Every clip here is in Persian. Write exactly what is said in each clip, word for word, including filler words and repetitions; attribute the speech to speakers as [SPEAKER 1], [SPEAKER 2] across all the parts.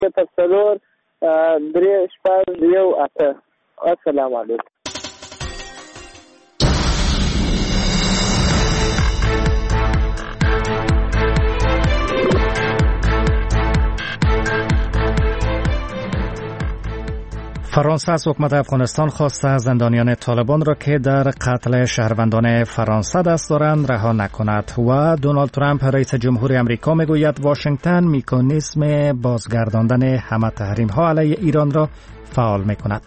[SPEAKER 1] صفر څلور درې شپږ یو اته. السلام علیکم.
[SPEAKER 2] فرانسه از حکومت افغانستان خواسته زندانیان طالبان را که در قتل شهروندان فرانسه دست دارند رها نکند و دونالد ترامپ رئیس جمهور آمریکا میگوید واشنگتن مکانیزم بازگرداندن همه تحریم ها علیه ایران را فعال میکند.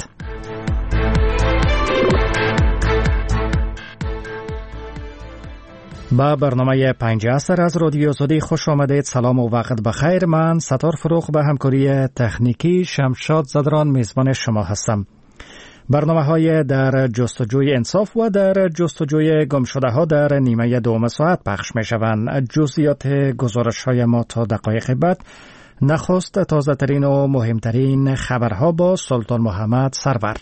[SPEAKER 2] با برنامه پنج عصر از رادیو آزادی خوش آمدید. سلام و وقت بخیر. من ستار فروغ به همکاری تکنیکی شمشاد زدران میزبان شما هستم. برنامه های در جستجوی انصاف و در جستجوی گمشده ها در نیمه دوم ساعت پخش می شوند. جزئیات گزارش های ما تا دقایق بعد. نخست تازه ترین و مهمترین خبرها با سلطان محمد سرور.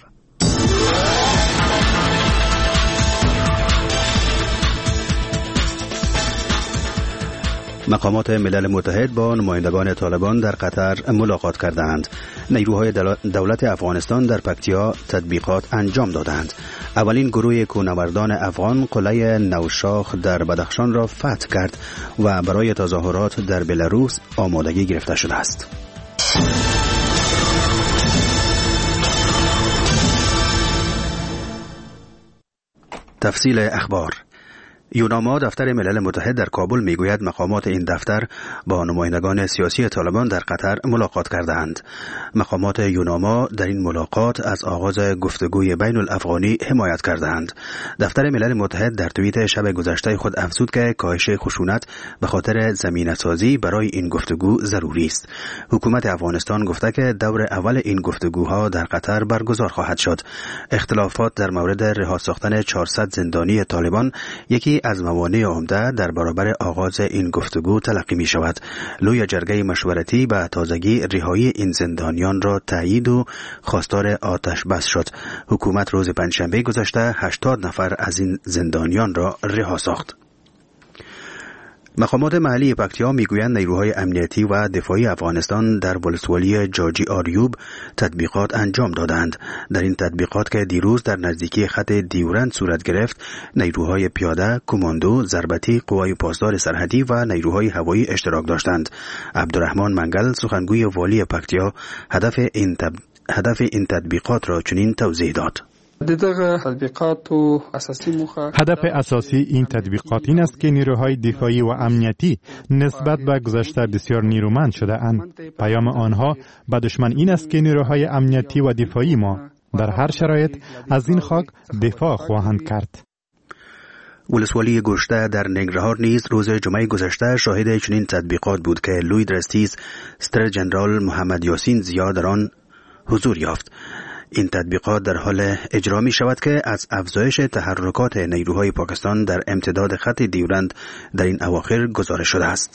[SPEAKER 3] مقامات ملل متحد با نمایندگان طالبان در قطر ملاقات کردند. نیروهای دولت افغانستان در پکتیا تطبیقات انجام دادند. اولین گروه کوهنوردان افغان قلعه نوشاخ در بدخشان را فتح کرد و برای تظاهرات در بلاروس آمادگی گرفته شده است. تفصیل اخبار. یوناما دفتر ملل متحد در کابل میگوید مقامات این دفتر با نمایندگان سیاسی طالبان در قطر ملاقات کردند. مقامات یوناما در این ملاقات از آغاز گفتگوی بین الافغانی حمایت کردند. دفتر ملل متحد در توییت شب گذشته خود افزود که کاهش خشونت به خاطر زمینه‌سازی برای این گفتگو ضروری است. حکومت افغانستان گفته که دور اول این گفتگوها در قطر برگزار خواهد شد. اختلافات در مورد رها ساختن چهارصد زندانی طالبان یکی از موانع عمده در برابر آغاز این گفتگو تلقی می شود. لوی جرگه مشورتی به تازگی رهایی این زندانیان را تایید و خواستار آتش بس شد. حکومت روز پنجشنبه گذشته هشتاد نفر از این زندانیان را رها ساخت. مقامات محلی پکتیا میگویند نیروهای امنیتی و دفاعی افغانستان در ولسوالی جاجی آریوب تطبیقات انجام دادند. در این تطبیقات که دیروز در نزدیکی خط دیورند صورت گرفت، نیروهای پیاده، کماندو، ضربتی، قوای پاسدار سرحدی و نیروهای هوایی اشتراک داشتند. عبدالرحمن منگل سخنگوی والی پکتیا هدف این تب... هدف این تطبیقات را چنین توضیح داد.
[SPEAKER 4] هدف اساسی این تطبیقات این است که نیروهای دفاعی و امنیتی نسبت به گذشته بسیار نیرومند شده اند. پیام آنها به دشمن این است که نیروهای امنیتی و دفاعی ما در هر شرایط از این خاک دفاع خواهند کرد.
[SPEAKER 3] ولسوالی گشته در ننگرهار نیز روز جمعه گذشته شاهد چنین تطبیقات بود که لوی درستیز ستر جنرال محمد یاسین زیا در آن حضور یافت. این تطبیقات در حال اجرا می شود که از افزایش تحرکات نیروهای پاکستان در امتداد خط دیورند در این اواخر گزارش شده است.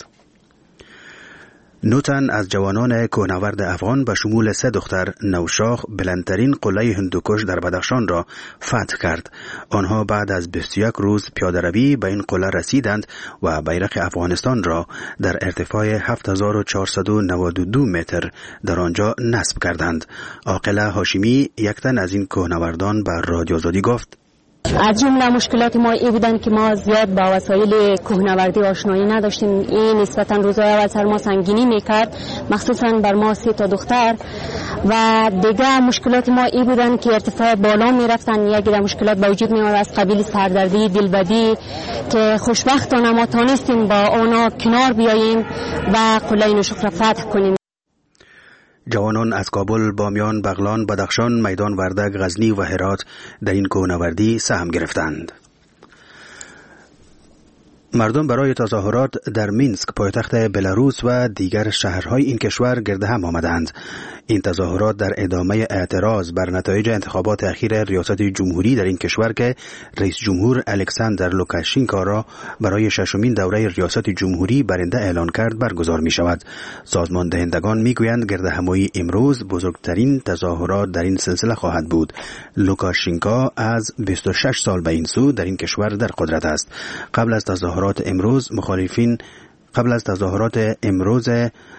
[SPEAKER 3] نو تن از جوانان کوهنورد افغان به شمول سه دختر نوشاخ بلندترین قلعه هندوکش در بدخشان را فتح کرد. آنها بعد از بیست و یک روز پیاده روی به این قلعه رسیدند و بیرق افغانستان را در ارتفاع هفت هزار و چهارصد و نود و دو متر در آنجا نصب کردند. عاقله هاشمی یک تن از این کوهنوردان به رادیو آزادی گفت:
[SPEAKER 5] از جمله مشکلات ما این بودن که ما زیاد با وسایل کوهنوردی آشنایی نداشتیم. این نسبتا روزهای اول سر ما سنگینی میکرد، مخصوصا بر ما سه تا دختر. و دیگه مشکلات ما این بودن که ارتفاع بالا میرفتن. یک دیگه مشکلات به وجود میاد از قبیل سردردی، دلبدی، که خوشبختانه ما تانستیم با آنها کنار بیاییم و قلعه نوشاخ را فتح کنیم.
[SPEAKER 3] جوانان از کابل، بامیان، بغلان، بدخشان، میدان وردک، غزنی و هرات در این کوهنوردی سهم گرفتند. مردم برای تظاهرات در مینسک پایتخت بلاروس و دیگر شهرهای این کشور گرد هم آمدند. این تظاهرات در ادامه اعتراض بر نتایج انتخابات اخیر ریاست جمهوری در این کشور که رئیس جمهور الکساندر لوکاشنکو را برای ششمین دوره ریاست جمهوری برنده اعلان کرد برگزار می شود. سازمان دهندگان می گویند گردهمایی امروز بزرگترین تظاهرات در این سلسله خواهد بود. لوکاشنکو از بیست و شش سال به این سو در این کشور در قدرت است. قبل از تظاهرات امروز مخالفین قبل از تظاهرات امروز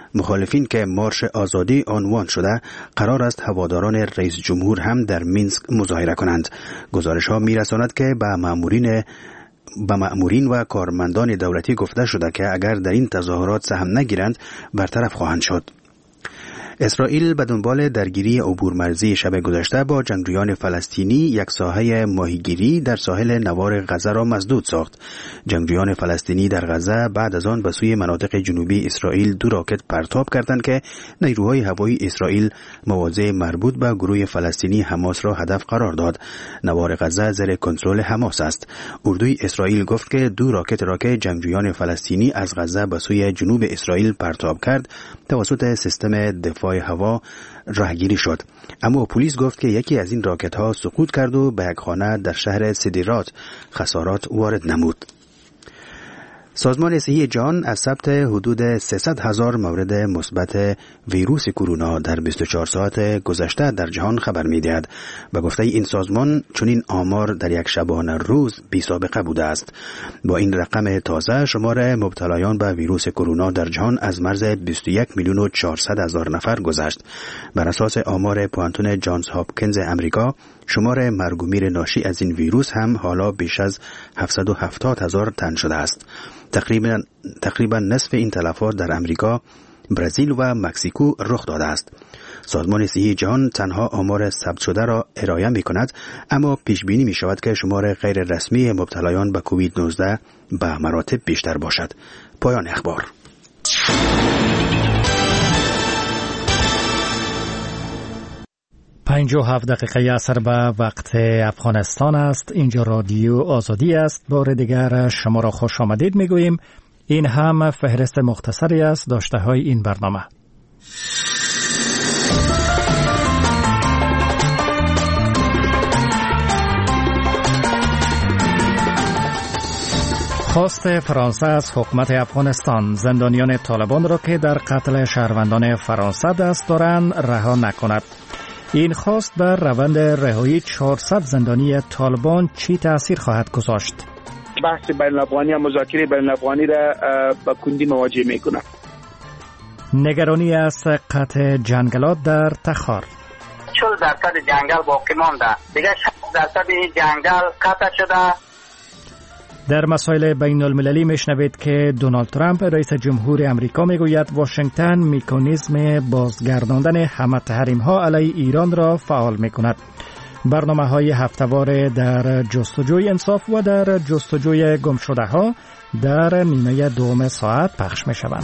[SPEAKER 3] مخالفین که مارش آزادی عنوان شده قرار است هواداران رئیس جمهور هم در مینسک مظاهره کنند. گزارش ها می رساند که به مامورین به مأمورین و کارمندان دولتی گفته شده که اگر در این تظاهرات سهم نگیرند برطرف خواهند شد. اسرائیل به دنبال درگیری عبورمرزی شب گذشته با جنگجویان فلسطینی یک ساحه ماهیگیری در ساحل نوار غزه را مسدود ساخت. جنگجویان فلسطینی در غزه بعد از آن به سوی مناطق جنوبی اسرائیل دو راکت پرتاب کردند که نیروهای هوایی اسرائیل مواضع مربوط به گروه فلسطینی حماس را هدف قرار داد. نوار غزه زیر کنترل حماس است. اردوی اسرائیل گفت که دو راکت را که جنگجویان فلسطینی از غزه به سوی جنوب اسرائیل پرتاب کرد توسط سیستم دفاع هوا راهگیری شد. اما پلیس گفت که یکی از این راکت ها سقوط کرد و به یک خانه در شهر سدیرات خسارات وارد نمود. سازمان صحی جهان از ثبت حدود سیصد هزار مورد مثبت ویروس کرونا در بیست و چهار ساعت گذشته در جهان خبر می‌دهد. به گفته این سازمان چنین آمار در یک شبانه روز بی سابقه بوده است. با این رقم تازه شمار مبتلایان به ویروس کرونا در جهان از مرز بیست و یک میلیون و چهارصد هزار نفر گذشت. بر اساس آمار پوانتون جانز هاپکینز امریکا شمار مرگ و میر ناشی از این ویروس هم حالا بیش از هفتصد و هفتاد هزار تن شده است. تقریبا تقریبا نصف این تلفات در امریکا، برزیل و مکزیکو رخ داده است. سازمان صحی جهان تنها آمار ثبت شده را ارائه می کند، اما پیش بینی می شود که شمار غیر رسمی مبتلایان به کووید نوزده به مراتب بیشتر باشد. پایان اخبار.
[SPEAKER 2] پنج و هفت دقیقه اثر به وقت افغانستان است. اینجا رادیو آزادی است. بار دیگر شما را خوش آمدید میگوییم. این هم فهرست مختصری است داشته های این برنامه. خواست فرانسه از حکومت افغانستان زندانیان طالبان را که در قتل شهروندان فرانسه دست دارند رها نکند. این خواست بر روند رهایی چهارصد زندانی طالبان چی تأثیر خواهد گذاشت؟
[SPEAKER 6] بحث بین الافغانی و مذاکره بین الافغانی را با کندی مواجه میکنه.
[SPEAKER 2] نگرانی از قطع جنگلات در تخار.
[SPEAKER 7] چهل درصد جنگل باقی مانده، دیگه شصت درصد این جنگل قطع شده.
[SPEAKER 2] در مسائل بین المللی میشنوید که دونالد ترامپ رئیس جمهور امریکا میگوید واشنگتن مکانیزم بازگرداندن همه تحریم ها علیه ایران را فعال میکند. برنامه های هفته‌وار در جستجوی انصاف و در جستجوی گم شده ها در نیمه دوم ساعت پخش می شوند.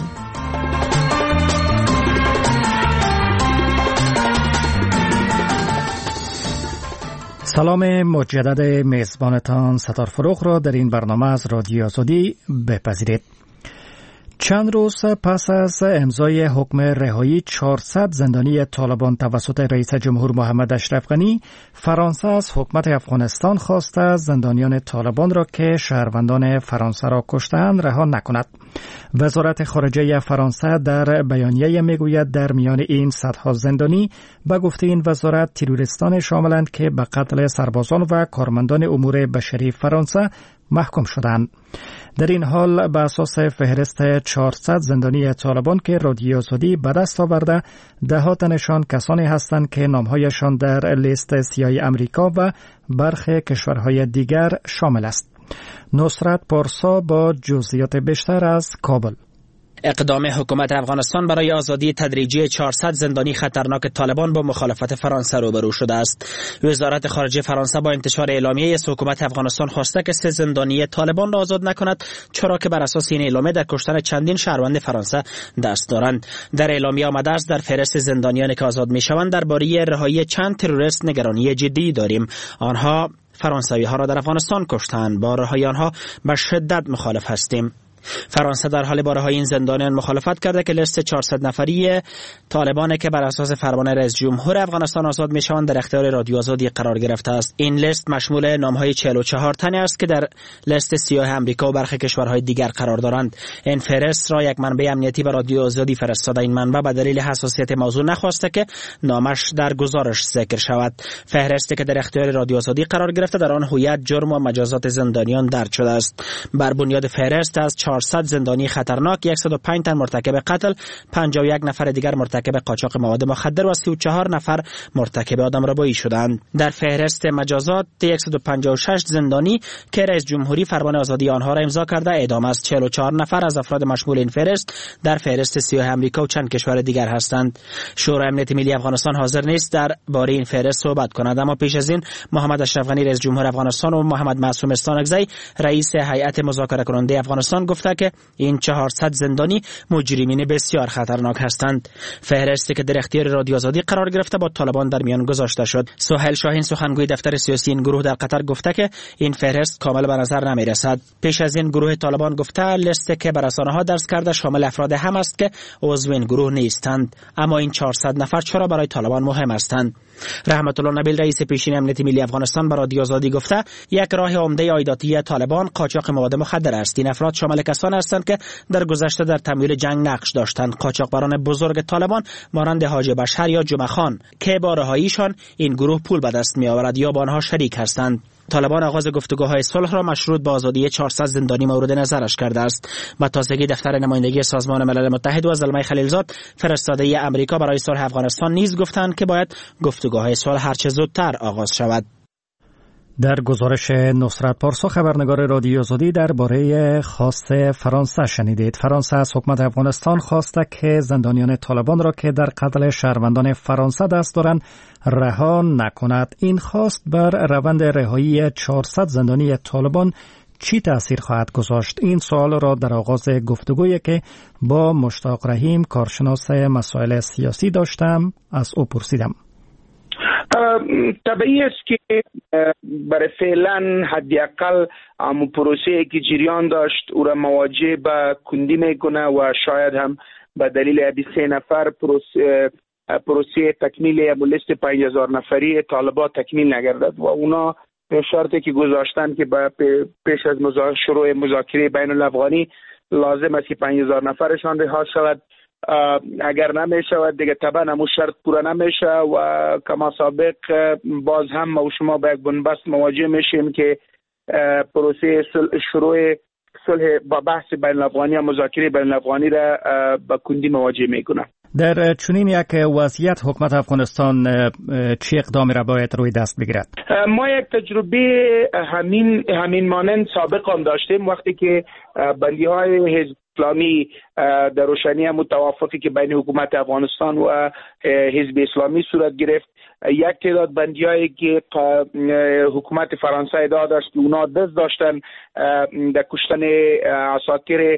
[SPEAKER 2] سلام مجدد میزبانتان ستار فروغ را در این برنامه از رادیو آزادی بپذیرید. چند روز پس از امضای حکم رهایی چهارصد زندانی طالبان توسط رئیس جمهور محمد اشرف غنی، فرانسه از حکومت افغانستان خواسته زندانیان طالبان را که شهروندان فرانسه را کشتند رها نکند. وزارت خارجه فرانسه در بیانیه میگوید در میان این صدها زندانی به گفته این وزارت تروریستان شاملند که به قتل سربازان و کارمندان امور بشری فرانسه محکوم شدند. در این حال به اساس فهرست چهارصد زندانی طالبان که رادیو آزادی به دست آورده، ده تنشان کسانی هستند که نامهایشان در لیست سیاه امریکا و برخی کشورهای دیگر شامل است. نصرت پارسا با جزئیات بیشتر از کابل.
[SPEAKER 8] اقدام حکومت افغانستان برای آزادی تدریجی چهارصد زندانی خطرناک طالبان با مخالفت فرانسه روبرو شده است. وزارت خارجه فرانسه با انتشار اعلامیه از حکومت افغانستان خواسته که سه زندانی طالبان را آزاد نکند، چرا که بر اساس این اعلامیه در کشتن چندین شهروند فرانسه دست دارند. در اعلامیه آمده است در فهرست زندانیانی که آزاد میشوند درباره رهایی چند تروریست نگرانی جدی داریم. آنها فرانسوی ها را در افغانستان کشتند. با رهایی آنها به شدت مخالف هستیم. فرانسه در حال با رهایی این زندانیان مخالفت کرده که لیست چهارصد نفری طالبان که بر اساس فرمان رئیس جمهور افغانستان آزاد میشوند در اختیار رادیو آزادی قرار گرفته است. این لیست مشمول نامهای چهل و چهار تنی است که در لیست سیاه امریکا و برخی کشورهای دیگر قرار دارند. این فهرست را یک منبع امنیتی به رادیو آزادی فرستاده. این منبع به دلیل حساسیت موضوع نخواسته که نامش در گزارش ذکر شود. فهرستی که در اختیار رادیو آزادی قرار گرفته در آن هویت، جرم و مجازات زندانیان درج شده است. بر بنیاد فهرست از چهارصد زندانی خطرناک، صد و پنج تن مرتکب قتل، پنجاه و یک نفر دیگر مرتکب قاچاق مواد مخدر و سی و چهار نفر مرتکب آدمربایی شدند. در فهرست مجازات صد و پنجاه و شش زندانی که رئیس جمهوری فرمان آزادی آنها را امضا کرده اعدام است. چهل و چهار نفر از افراد مشمول این فهرست در فهرست سیاه امریکا و چند کشور دیگر هستند. شورای امنیت ملی افغانستان حاضر نیست در باره این فهرست صحبت کند، اما پیش از این محمد اشرف غنی رئیس جمهور افغانستان و محمد معصوم استانکزی رئیس هیئت مذاکره کننده افغانستان گفته که این چهارصد زندانی مجرمین بسیار خطرناک هستند. فهرستی که در اختیار رادیو آزادی قرار گرفته با طالبان در میان گذاشته شد. سهیل شاهین سخنگوی دفتر سیاسی این گروه در قطر گفته که این فهرست کامل به نظر نمی رسد. پیش از این گروه طالبان گفته لیستی که بر رسانه‌ها درج کرده شامل افراد هم است که عضو این گروه نیستند. اما این چهارصد نفر چرا برای طالبان مهم هستند؟ رحمت الله نبیل رئیس پیشین امنیت ملی افغانستان به رادیو آزادی گفته یک راه عمده عایداتی طالبان قاچاق مواد مخدر است. این افراد شامل کسانی هستند که در گذشته در تمویل جنگ نقش داشتند. قاچاقبران بزرگ طالبان مانند حاجی بشر یا جمعه خان که با رهاییشان این گروه پول به دست می آورد یا با آنها شریک هستند. طالبان آغاز گفتگوهای صلح را مشروط به آزادی چهارصد زندانی مورد نظرش کرده است. با تازگی دفتر نمایندگی سازمان ملل متحد و زلمه خلیلزاد فرستاده امریکا برای صلح افغانستان نیز گفتند که باید گفتگوهای صلح هرچه زودتر آغاز شود.
[SPEAKER 2] در گزارش نصرت پارسا خبرنگار رادیو آزادی درباره خواست فرانسه شنیدید. فرانسه از حکومت افغانستان خواسته که زندانیان طالبان را که در قتل شهروندان فرانسه دست دارند رها نکند. این خواست بر روند رهایی چهارصد زندانی طالبان چی تأثیر خواهد گذاشت؟ این سوال را در آغاز گفتگویی که با مشتاق رحیم کارشناس مسائل سیاسی داشتم از او پرسیدم.
[SPEAKER 6] طبیعی است که برای فعلا حداقل امو پروسه که جریان داشت او را مواجه به کندی میکنه و شاید هم به دلیل ابی سه نفر پروسه پروسه تکمیل امو لیست پنج هزار نفری طالبان تکمیل نگردد و اونا شرطی که گذاشتن که پیش از شروع مذاکره بین الافغانی لازم است که پنج هزار نفرشان رها شود. اگر نمی شود دیگه طبعا همون شرط پورا نمیشه و کما سابق باز هم ما و شما با یک بنبست مواجه میشیم که پروسه شروع صلح با بحث بین الافغانی و مذاکره بین الافغانی را با کندی مواجه میکنه.
[SPEAKER 2] در چنین یک وضعیت حکومت افغانستان چه اقدامی را باید روی دست بگیرد؟
[SPEAKER 6] ما یک تجربه همین همین مانند سابق هم داشتیم وقتی که بندی های حزب اسلامی در روشنی متوافقی که بین حکومت افغانستان و حزب اسلامی صورت گرفت. یک تعداد بندیایی که حکومت فرانسه ادعا داشت که اونا دست داشتن در کشتن عساکر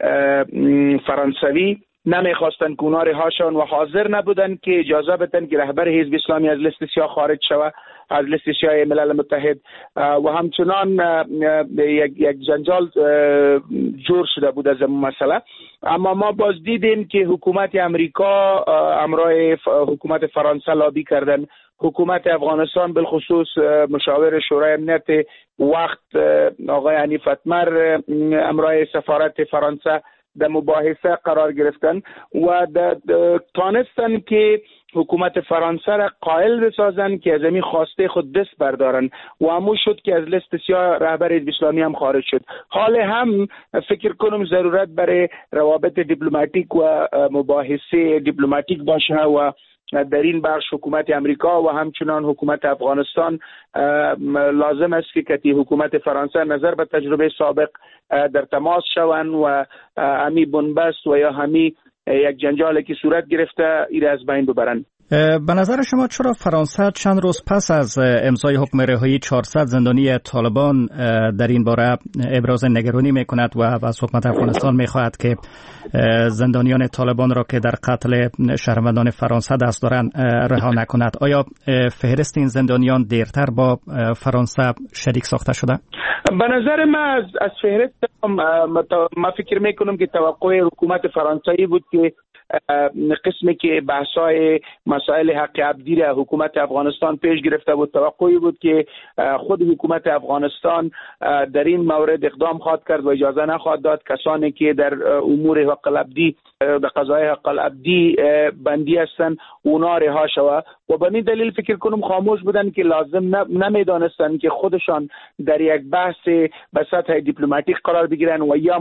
[SPEAKER 6] فرانسوی نمیخواستن که اونا رهاشون و حاضر نبودن که اجازه بدن که رهبر حزب اسلامی از لیست سیاه خارج شود، از لیست سیاه ملل متحد و همچنان یک, یک جنجال جور شده بود از این مسئله. اما ما باز دیدیم که حکومت امریکا همراه حکومت فرانسه لابی کردن. حکومت افغانستان بالخصوص مشاور شورای امنیت وقت آقای حنیف اتمر همراه سفارت فرانسه در مباحثه قرار گرفتن و تانستن که حکومت فرانسه را قائل بسازن که از این خواسته خود دست بردارن و همون شد که از لیست سیاه رهبر حزب اسلامی هم خارج شد. حال هم فکر کنم ضرورت برای روابط دیپلماتیک و مباحثه دیپلماتیک باشه و در این بخش حکومت امریکا و همچنان حکومت افغانستان لازم است که کتی حکومت فرانسه نظر به تجربه سابق در تماس شوند و همی بنبست و یا همی یک جنجالی که صورت گرفته ایره از بین ببرند.
[SPEAKER 2] به نظر شما چرا فرانسه چند روز پس از امضای حکم رهایی چهارصد زندانی طالبان در این باره ابراز نگرانی میکند و از حکومت افغانستان میخواهد که زندانیان طالبان را که در قتل شهروندان فرانسه دست دارند رها نکند؟ آیا فهرست این زندانیان دیرتر با فرانسه شریک ساخته شده؟
[SPEAKER 6] به نظر من از, از فهرست ما فکر میکنم که توقع حکومت فرانسوی بود که قسمی که بحث‌های مسائل حق عبدی را حکومت افغانستان پیش گرفته بود، توقعی بود که خود حکومت افغانستان در این مورد اقدام خواهد کرد و اجازه نخواهد داد کسانی که در امور حق العبدی در قضای حق العبدی بندی هستند اونا رها شود و به این دلیل فکر کنم خاموش بودن که لازم نمیدانستند که خودشان در یک بحث به سطح دیپلماتیک قرار بگیرن و یا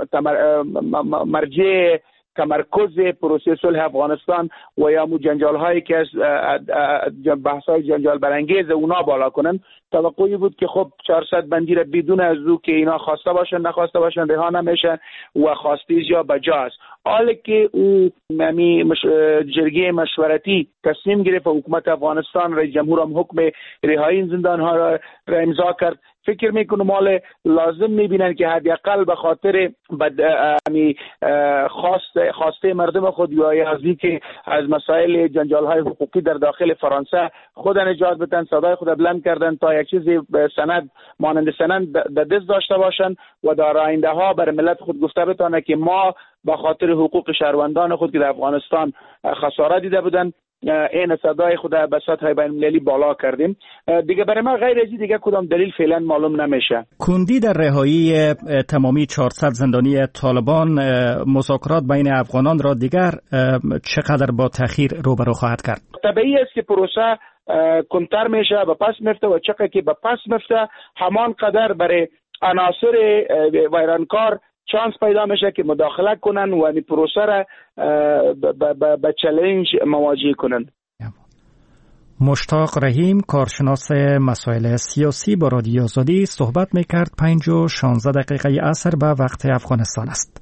[SPEAKER 6] مرجع تمرکز پروسه صلح افغانستان و یا مو جنجال هایی که از بحث های جنجال برانگیز اونا بالا کنن. توقعی بود که خب چهارصد بندی را بدون از او که اینا خواسته باشن نخواسته باشن رها نمیشن و خواستیز یا بجاست. حالا که او ممی مش... جرگه مشورتی تصمیم گرفت و حکومت افغانستان رئیس جمهور هم حکم رهایی این زندان ها را, را امضا کرد، فکر میکنم حالا لازم میبینن که حداقل به خاطر بد... امی خواست خواسته مردم خود یا از که از مسائل جنجال های حقوقی در داخل فرانسه خود نجات بدن، صدای خود بلند کردن تا یک چیزی سند مانند سند در دست داشته باشن و در آینده ها بر ملت خود گفته بتانه که ما به خاطر حقوق شهروندان خود که در افغانستان خسارت دیده بودن این صدای خود به سطح بین المللی بالا کردیم. دیگه برای ما غیر از این دیگه کدام دلیل فعلا معلوم نمیشه.
[SPEAKER 2] کندی در رهایی تمامی چهارصد زندانی طالبان مذاکرات بین افغانان را دیگر چقدر با تأخیر روبرو خواهد کرد؟
[SPEAKER 6] طبیعی است که پروسه کنتر میشه و پس میفته و چقدر که به پس میفته همان قدر برای عناصر ویرانکار چانس پیدا میشه که مداخله کنن و این پروسه را به چالش مواجه کنن.
[SPEAKER 2] مشتاق رحیم کارشناس مسائل سیاسی با رادیو آزادی صحبت میکرد. پنج و شانزده دقیقه عصر به وقت افغانستان است.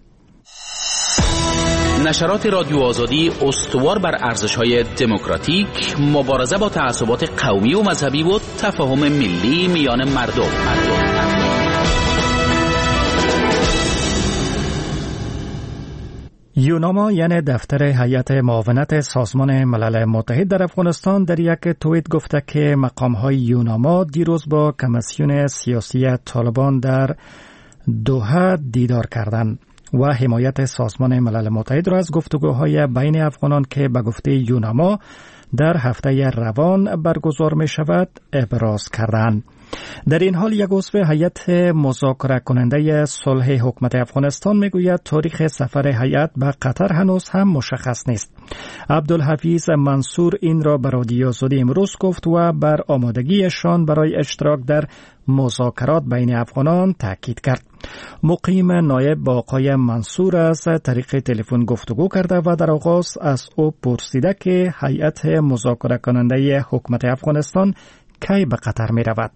[SPEAKER 9] نشرات رادیو آزادی استوار بر ارزش‌های دموکراتیک، مبارزه با تعصبات قومی و مذهبی و تفاهم ملی میان مردم. مردم.
[SPEAKER 2] یوناما یعنی دفتر هیئت معاونت سازمان ملل متحد در افغانستان در یک توییت گفته که مقام‌های یوناما دیروز با کمیسیون سیاسی طالبان در دوحه دیدار کردند و حمایت سازمان ملل متحد را از گفتگوهای بین افغانان که به گفته یوناما در هفته روان برگزار می شود ابراز کردند. در این حال یک عضو هیئت مذاکره کننده صلح حکومت افغانستان میگوید تاریخ سفر هیئت به قطر هنوز هم مشخص نیست. عبدالحفیظ منصور این را به رادیو آزادی امروز گفت و بر آمادگیشان برای اشتراک در مذاکرات بین افغانان تاکید کرد. مقیم نایب با آقای منصور از طریق تلفن گفتگو کرده و در آغاز از او پرسیده که هیئت مذاکره کننده حکومت افغانستان کی به قطر می رود؟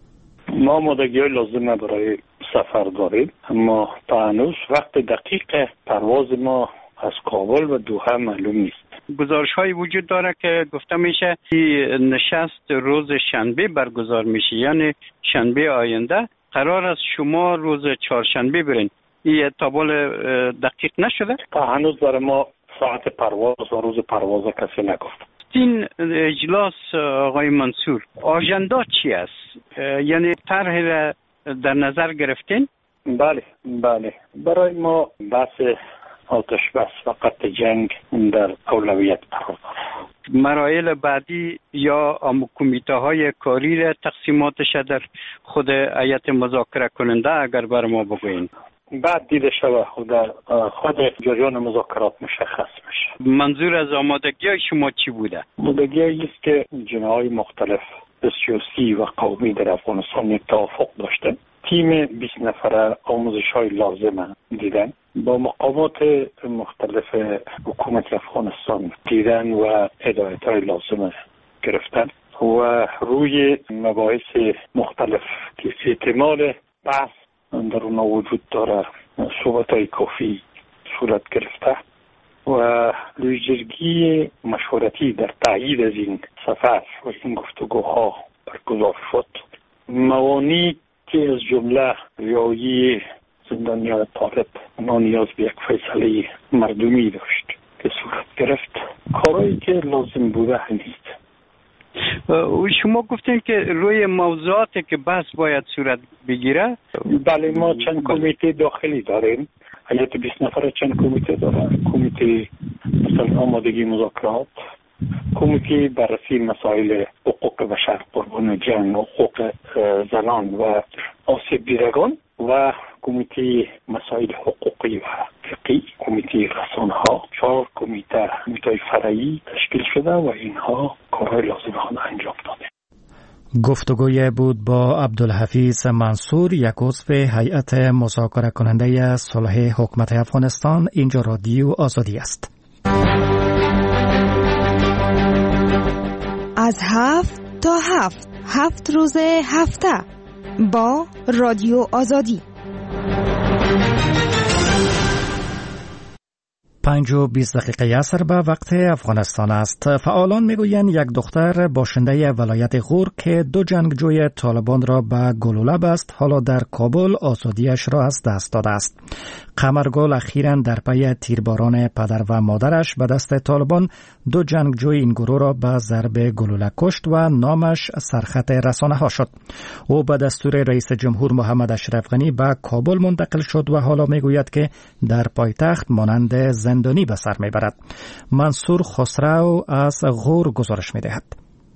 [SPEAKER 10] ما آمادگی های لازم برای سفر داریم، اما تا هنوز وقت دقیق پرواز ما از کابل و دوحه معلوم نیست.
[SPEAKER 11] گزارش هایی وجود داره که گفته میشه نشست روز شنبه برگزار میشه، یعنی شنبه آینده. قرار است شما روز چهارشنبه برین. این تابل دقیق نشده؟
[SPEAKER 10] تا هنوز برای ما ساعت پرواز و روز پرواز کسی نگفت.
[SPEAKER 11] این اجلاس آقای منصور آژاندا چی است؟ یعنی طرح را در نظر گرفتین؟
[SPEAKER 10] بله بله، برای ما بحث آتش بس و قطع جنگ در اولویت قرار دارد.
[SPEAKER 11] مراحل بعدی یا کمیته های کاری را تقسیماتش در خود هیئت مذاکره کننده اگر بر ما بگوین؟
[SPEAKER 10] بعد دیده شود در خود جریان مذاکرات مشخص میشه.
[SPEAKER 11] منظور از آمادگی های شما چی بوده؟
[SPEAKER 10] آمادگی است که جناهای مختلف سیاسی و قومی در افغانستان توافق داشتن. تیم بیست نفره آموزش های لازم دیدن، با مقامات مختلف حکومت افغانستان دیدن و هدایت های لازم گرفتن و روی مباحث مختلف که احتمال بحث در اونا وجود داره صحبت های کافی صورت گرفته و لویجرگی مشورتی در تایید از این سفر و این گفتگوها برگزار شد. موانی که از جمله رعایت زندانیان طالب اونا نیاز به یک فیصله مردمی داشت که صورت گرفت، کارهایی که لازم بوده نیست.
[SPEAKER 11] شما گفتین که روی موضوعاتی که بحث باید صورت بگیره؟
[SPEAKER 10] بله، ما چند کمیته داخلی داریم. هیئت بیست نفره چند کمیته داره. کمیته مثلا آمادگی مذاکرات، کمیته بررسی مسائل حقوق بشر، قربان جنگ، حقوق زنان و آسیب دیدگان و کمیته مسائل حقوقی و فقهی، کمیته رسانه‌ها، چهار کمیته کمیته فرعی تشکیل شده و اینها کارهای لازم آن انجام داده.
[SPEAKER 2] گفتگوی بود با عبدالحفیظ منصور، یک عضو هیئت مذاکره کننده صلح حکومت افغانستان. اینجا رادیو آزادی است.
[SPEAKER 12] از هفت تا هفت هفت روز هفته با رادیو آزادی.
[SPEAKER 2] پنج و بیست دقیقه عصر به وقت افغانستان است. فعالان میگویند یک دختر باشنده ولایت غور که دو جنگجوی طالبان را به گلوله بست، حالا در کابل آزادیش را از دست داده است. قمرگل اخیراً در پی تیرباران پدر و مادرش به دست طالبان دو جنگجوی این گروه را به ضرب گلوله کشت و نامش سرخط رسانه ها شد. او به دستور رئیس جمهور محمد اشرف غنی به کابل منتقل شد و حالا میگوید که در پایتخت مانند زندانی به سر میبرد. منصور خسرو از غور گزارش میدهد.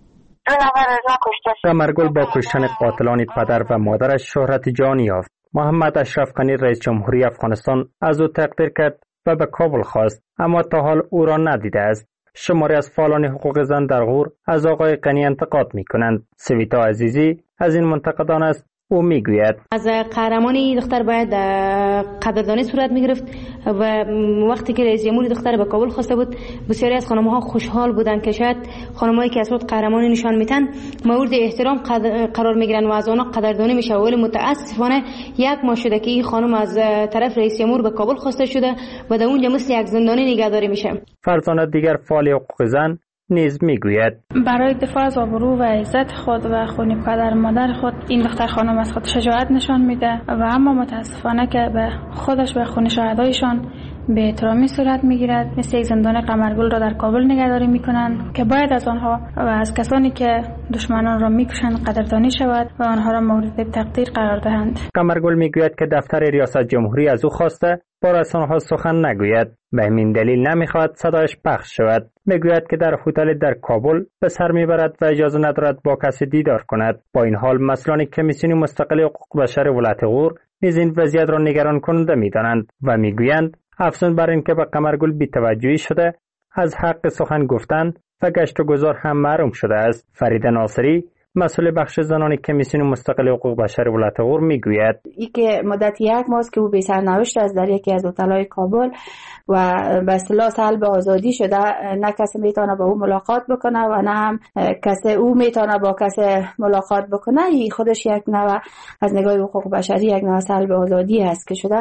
[SPEAKER 13] قمرگل با کشتن قاتلان پدر و مادرش شهرت جانی یافت. محمد اشرف غنی رئیس جمهوری افغانستان از او تقدیر کرد و به کابل خواست، اما تا حال او را ندیده است. شماری از فعالان حقوق زن در غور از آقای غنی انتقاد می کنند. سویتا عزیزی از این منتقدان است. او میگوید
[SPEAKER 14] از قهرمانی دختر باید قدردانی صورت میگرفت و وقتی که رئیس جمهور دختر به کابل خواسته بود بسیاری از خانم‌ها خوشحال بودند که شاید خانمایی که اصلا قهرمانی نشان میتن مورد احترام قرار میگیرن و از آنها قدردانی میشه، ولی متاسفانه یک ماه شده که این خانم از طرف رئیس جمهور به کابل خواسته شده و در اونجا مثل یک زندانی نگهداری میشه.
[SPEAKER 13] فرزانه دیگر فعال حقوق زن نیز میگوید
[SPEAKER 15] برای دفاع از آبرو و عزت خود و خون پدر و مادر خود این دختر خانم از خود شجاعت نشان میده و اما متاسفانه که به خودش و خون شهدایشان به احترامی صورت میگیرد. مثل یک زندان قمرگل را در کابل نگهداری میکنند که باید از آنها و از کسانی که دشمنان را میکشند قدردانی شود و آنها را مورد تقدیر قرار دهند.
[SPEAKER 13] قمرگل میگوید که دفتر ریاست جمهوری از او خواسته با رسانه‌ها سخن نگوید، به همین دلیل نمیخواهد صدایش پخش شود. میگوید که در هتل در کابل به سر میبرد و اجازه ندارد با کسی دیدار کند. با این حال مسئولان کمیسیون مستقل حقوق بشر ولایت غور نیز این وضعیت را نگران کننده میدانند و میگویند افزون بر این که به قمرگل بی‌توجهی شده، از حق سخن گفتن و گشت و گذار هم محروم شده است. فرید ناصری مسئول بخش زنان کمیسیون مستقل حقوق بشر ولایت غور میگوید
[SPEAKER 16] ای که مدت یک ماه است که او بی سرنوشت است در یکی از هتل‌های کابل و به اصطلاح سلب آزادی شده، نه کسی میتونه با او ملاقات بکنه و نه هم کسی او میتونه با کسی ملاقات بکنه. این خودش یک نوع از نگاه حقوق بشری یک نوع سلب آزادی است که شده.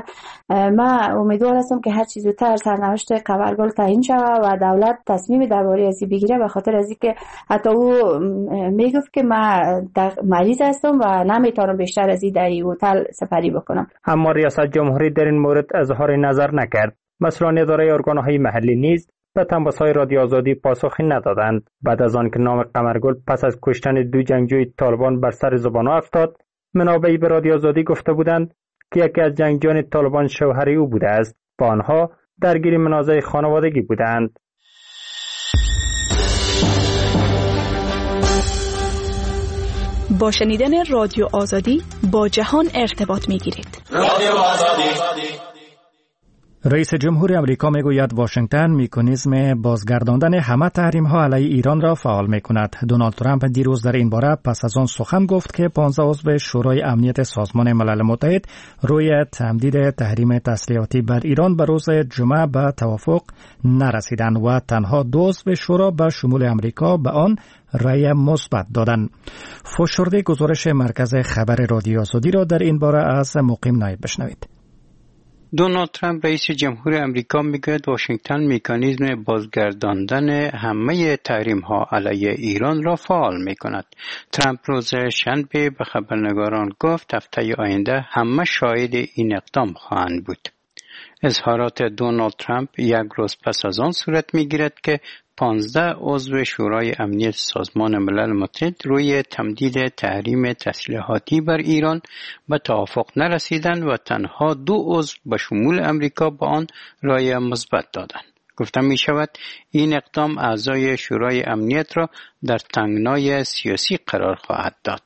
[SPEAKER 16] من امیدوار هستم که هر چیز زودتر سرنوشت قمرگل تعیین شود و دولت تصمیم درباره از این بگیره، به خاطر از اینکه حتی او میگفت که من مریض هستم و نمیتونم بیشتر از این در این هتل سپری بکنم.
[SPEAKER 13] اما ریاست جمهوری در این مورد اظهار نظر نکرد. مسئولان اداره ارگان‌های محلی نیز به تماس‌های رادیو آزادی پاسخی ندادند. بعد از آن که نام قمرگل پس از کشتن دو جنگجوی طالبان بر سر زبان افتاد، منابعی به رادیو آزادی گفته بودند که یکی از جنگجویان طالبان شوهر او بوده است. با آنها درگیر منازع خانوادگی بودند.
[SPEAKER 12] با شنیدن رادیو آزادی با جهان ارتباط می‌گیرید.
[SPEAKER 2] رادیو آزادی. رئیس جمهور امریکا میگوید واشنگتن مکانیزم بازگرداندن همه تحریم‌ها علیه ایران را فعال می‌کند. دونالد ترامپ دیروز در این باره پس از آن سخن گفت که پانزده عضو شورای امنیت سازمان ملل متحد روی تمدید تحریم تسلیحاتی بر ایران به روز جمعه به توافق نرسیدند و تنها دو عضو شورا به شمول امریکا به آن رأی مثبت دادند. فشرده گزارش مرکز خبر رادیو آزادی را در این باره از مقیم نایب بشنوید.
[SPEAKER 11] دونالد ترامپ رئیس جمهور امریکا میگوید واشنگتن مکانیزم بازگرداندن همه تحریم ها علیه ایران را فعال می کند. ترامپ روز شنبه به خبرنگاران گفت هفته آینده همه شاهد این اقدام خواهند بود. اظهارات دونالد ترامپ یک روز پس از آن صورت می گیرد که پانزده عضو شورای امنیت سازمان ملل متحد روی تمدید تحریم تسلیحاتی بر ایران به توافق نرسیدند و تنها دو عضو به شمول امریکا به آن رأی مثبت دادند. گفتم می شود این اقدام اعضای شورای امنیت را در تنگنای سیاسی قرار خواهد داد.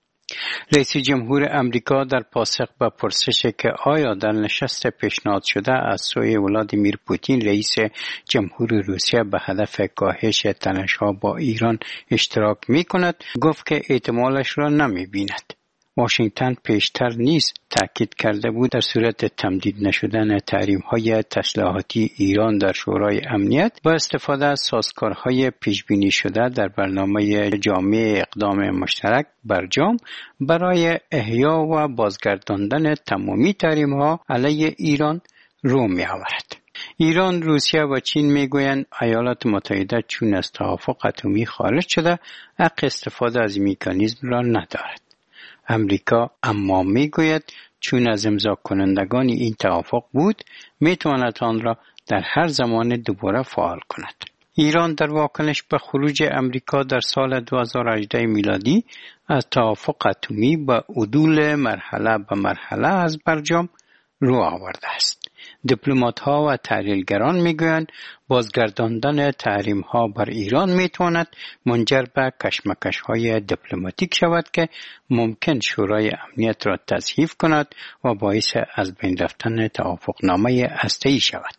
[SPEAKER 11] رئیس جمهور امریکا در پاسخ به پرسش که آیا در نشست پیشنهاد شده از سوی ولادیمیر پوتین رئیس جمهور روسیه به هدف کاهش تنش‌ها با ایران اشتراک می کند، گفت که احتمالش را نمی بیند. واشنگتن پیشتر نیز تاکید کرده بود در صورت تمدید نشدن تحریم‌های تسلیحاتی ایران در شورای امنیت با استفاده از سازوکارهای پیشبینی شده در برنامه جامع اقدام مشترک برجام برای احیا و بازگرداندن تمامی تحریم‌ها علیه ایران رو می‌آورد. ایران، روسیه و چین میگویند ایالات متحده چون از توافق اتمی خارج شده حق استفاده از مکانیزم را ندارد. امریکا اما میگوید چون از امضا کنندگان این توافق بود میتواند آن را در هر زمان دوباره فعال کند. ایران در واکنش به خروج امریکا در سال دو هزار و هجده میلادی از توافق اتمی به عدول مرحله به مرحله از برجام رو آورده است. دیپلمات‌ها و تحلیلگران میگویند بازگرداندن تحریم‌ها بر ایران میتواند منجر به کشمکش‌های دیپلماتیک شود که ممکن شورای امنیت را تضعیف کند و باعث از بین رفتن توافقنامه هسته‌ای شود.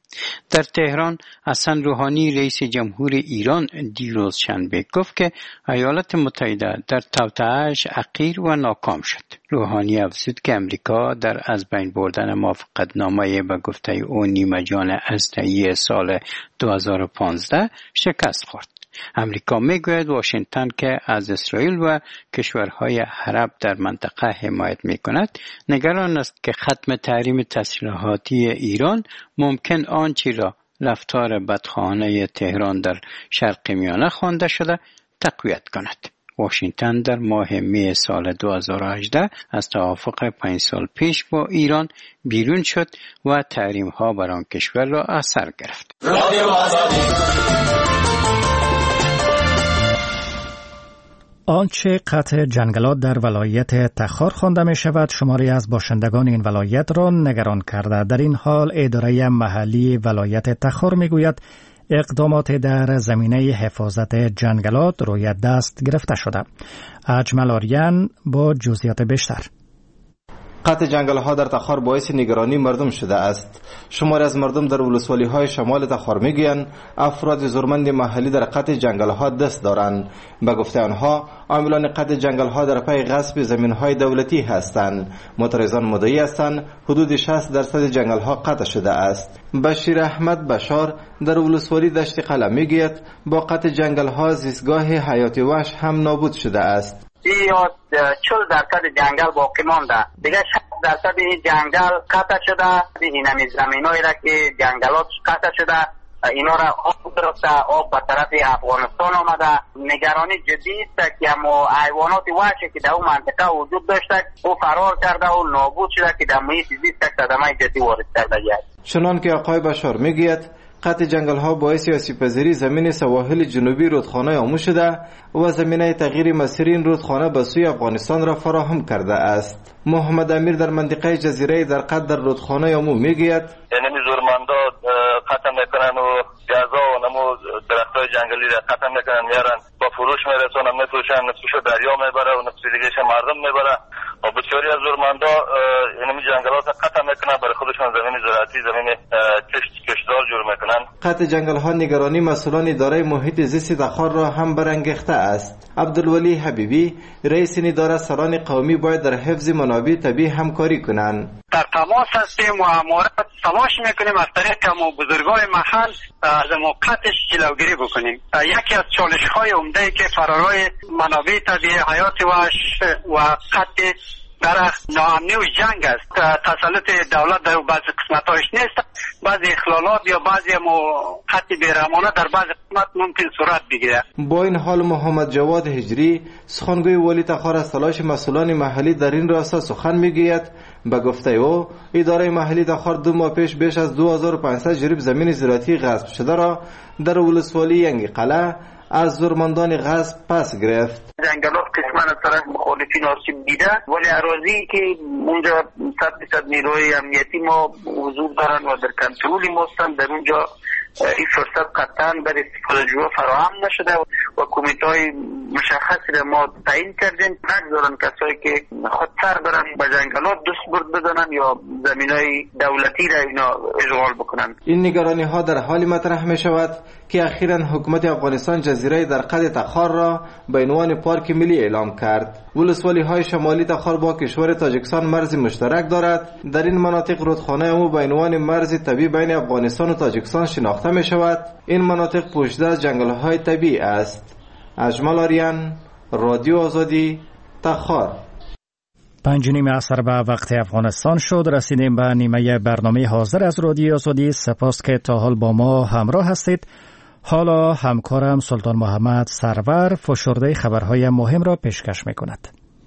[SPEAKER 11] در تهران حسن روحانی رئیس جمهور ایران دیروز شنبه گفت که ایالات متحده در توطئه‌اش حقیر و ناکام شد. روحانی افزود که امریکا در از بین بردن موافقتنامه به گفته او نیمه جان هسته‌ای سال دو هزار و پانزده شکست خورد. امریکا میگوید واشنگتن که از اسرائیل و کشورهای عرب در منطقه حمایت میکند نگران است که ختم تحریم تسلیحاتی ایران ممکن آنچه را رفتار بدخواهانه تهران در شرق میانه خوانده شده تقویت کند. واشنگتن در ماه می سال دو هزار و هجده از توافق پنج سال پیش با ایران بیرون شد و تحریم ها بر آن کشور را از سر گرفت.
[SPEAKER 2] آنچه قطع جنگلات در ولایت تخار خوانده می شود شماری از باشندگان این ولایت را نگران کرده. در این حال اداره محلی ولایت تخار می گوید اقدامات در زمینه حفاظت جنگلات روی دست گرفته شده. اجمل آریان با جزئیات بیشتر.
[SPEAKER 17] قطع جنگل‌ها در تخار باعث نگرانی مردم شده است. شماری از مردم در ولسوالی‌های شمال تخار میگویند افراد زورمند محلی در قطع جنگل‌ها دست دارند. به گفته آنها عاملان قطع جنگل‌ها در پی غصب زمین‌های دولتی هستند. معترضان مدعی هستند حدود شصت درصد جنگل‌ها قطع شده است. بشیر احمد بشار در ولسوالی دشت قلم میگوید با قطع جنگل‌ها زیستگاه حیات وحش هم نابود شده است.
[SPEAKER 7] یا چهل درصد جنگل باقی مانده، دیگه شصت درصد این جنگل قطع شده. این همی زمینایی را که جنگلات قطع شده اینا را آب گرفته، آب به طرف افغانستان آمده. نگرانی جدی است که اما حیوانات وحشی که در اون منطقه وجود داشته او فرار کرده و نابود شده که در محیط زیست صدمه جدی وارد کرده است.
[SPEAKER 17] چنان که آقای بشار میگوید قطع جنگل ها باعث سیاسی پذیری زمین سواحل جنوبی رودخانه آمو شده و زمینه تغییر مسیر این رودخانه به سوی افغانستان را فراهم کرده است. محمد امیر در منطقه جزیره در قد در رودخانه آمو میگوید
[SPEAKER 18] یعنی زورمندا قطع میکنن و گازا و نمو درختای جنگلی را قطع میکنن میارن با فروش میرسونن میفروشن، نصفشو دریا میبره و نصف دیگهش مردم میبره و بسیاری از زورمندا یعنی جنگلات قطع میکنن برای خودشون زمین زراعتی زمین کشت کشتزار جور میکنن.
[SPEAKER 17] قطع جنگل ها نگرانی مسئولان اداره محیط زیست تخار را هم برانگیخته است. عبدالولی حبیبی رئیس این اداره سران قومی باید در حفظ منابع طبیعی همکاری کنند.
[SPEAKER 19] در تماس هستیم و مورد تلاش میکنیم از طریق بزرگای محل از موقعتش جلوگیری بکنیم. یکی از چالش های عمده که فرارای منابع طبیعی حیات وحش و قطع درخت ناامنی و جنگ است. تسلط دولت در بعض قسمت‌هاش نیست. بعضی اخلالات یا بعضی قطع بیرحمانه در بعض قسمت ممکن صورت بگیره.
[SPEAKER 17] با این حال محمد جواد هجری سخنگوی والی تخار از تلاش مسئولان محلی در این راستا سخن میگوید. به گفته او اداره محلی تخار دو ماه پیش بیش از دو هزار و پانصد جریب زمین زراعتی غصب شده را در ولسوالی ینگی قلعه از زورمندان غصب پس گرفت.
[SPEAKER 7] جنگلات قسمان از طرف مخالفین آسیب دیده ولی اراضی که اونجا صد درصد نیروی امنیتی ما حضور دارن و در کنترل ما هستن در اونجا این فرصت قطعا برای استفاده جوا فراهم نشده و کمیته های مشخصی را ما تعیین کردیم. نگذارن کسایی که خودسر برن به جنگلات دست برد بزنن یا زمین های دولتی را اینا اشغال بکنن.
[SPEAKER 17] این نگرانی ها در حالی مطرح می شود که اخیراً حکومت افغانستان جزیره در قد تخار را به عنوان پارک ملی اعلام کرد. ولسوالی های شمالی تخار با کشور تاجیکستان مرز مشترک دارد. در این مناطق رودخانه او به عنوان مرز طبیعی بین افغانستان و تاجیکستان شناخته می شود. این مناطق پوشیده از جنگل های طبیعی است. اجمل آریان، رادیو آزادی، تخار.
[SPEAKER 2] پنج نیم عصر به وقت افغانستان شد. رسیدیم به نیمه برنامه حاضر از رادیو آزادی. سپاس که تا حال با ما همراه هستید. حالا همکارم سلطان محمد سرور فشرده خبرهای مهم را پیشکش می کند.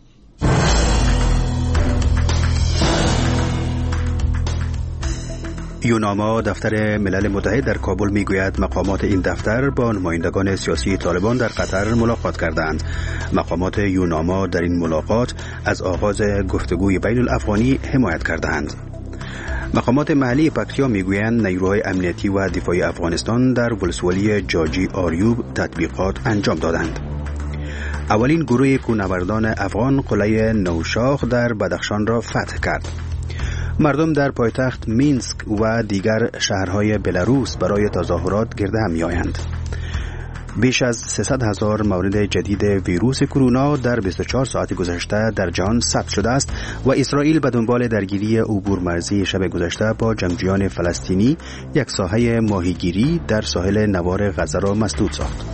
[SPEAKER 3] یوناما دفتر ملل متحد در کابل میگوید مقامات این دفتر با نمایندگان سیاسی طالبان در قطر ملاقات کردند. مقامات یوناما در این ملاقات از آغاز گفتگوی بین الافغانی حمایت کردند. مقامات محلی پکتیا میگویند نیروهای امنیتی و دفاعی افغانستان در ولسوالی جاجی آریوب تطبیقات انجام دادند. اولین گروه کوهنوردان افغان قلعه نوشاخ در بدخشان را فتح کرد. مردم در پایتخت مینسک و دیگر شهرهای بلاروس برای تظاهرات گرد هم می‌آیند. بیش از سیصد هزار مورد جدید ویروس کرونا در بیست و چهار ساعت گذشته در جهان ثبت شده است و اسرائیل به دنبال درگیری عبور مرزی شب گذشته با جنگجویان فلسطینی یک ساحه ماهیگیری در ساحل نوار غزه را مسدود ساخت.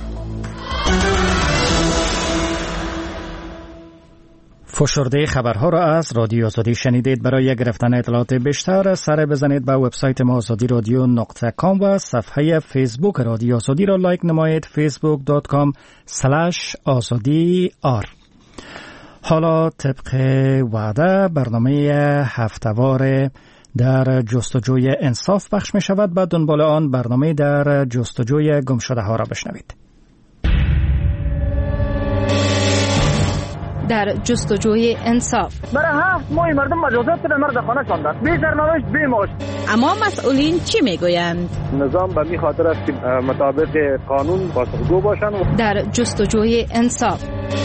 [SPEAKER 2] فشرده خبرها را از رادیو آزادی شنیدید. برای گرفتن اطلاعات بیشتر سر بزنید به وبسایت ما آزادی رادیو نقطه کام و صفحه فیسبوک رادیو آزادی را لایک نمایید. فیسبوک دات کام اسلش آزادی آر. حالا طبق وعده برنامه هفتهوار در جستجوی انصاف پخش می شود. بعد دنبال آن برنامه در جستجوی گمشده ها را بشنوید.
[SPEAKER 12] در جستجوی انصاف
[SPEAKER 20] برای هفت ماه مردم مجازات به مرد خانه شاندند، بی سرنوشت بی معاش.
[SPEAKER 12] اما مسئولین چی میگویند؟
[SPEAKER 20] نظام به می خاطر است که مطابق قانون پاسخگو باشند.
[SPEAKER 12] در جستجوی انصاف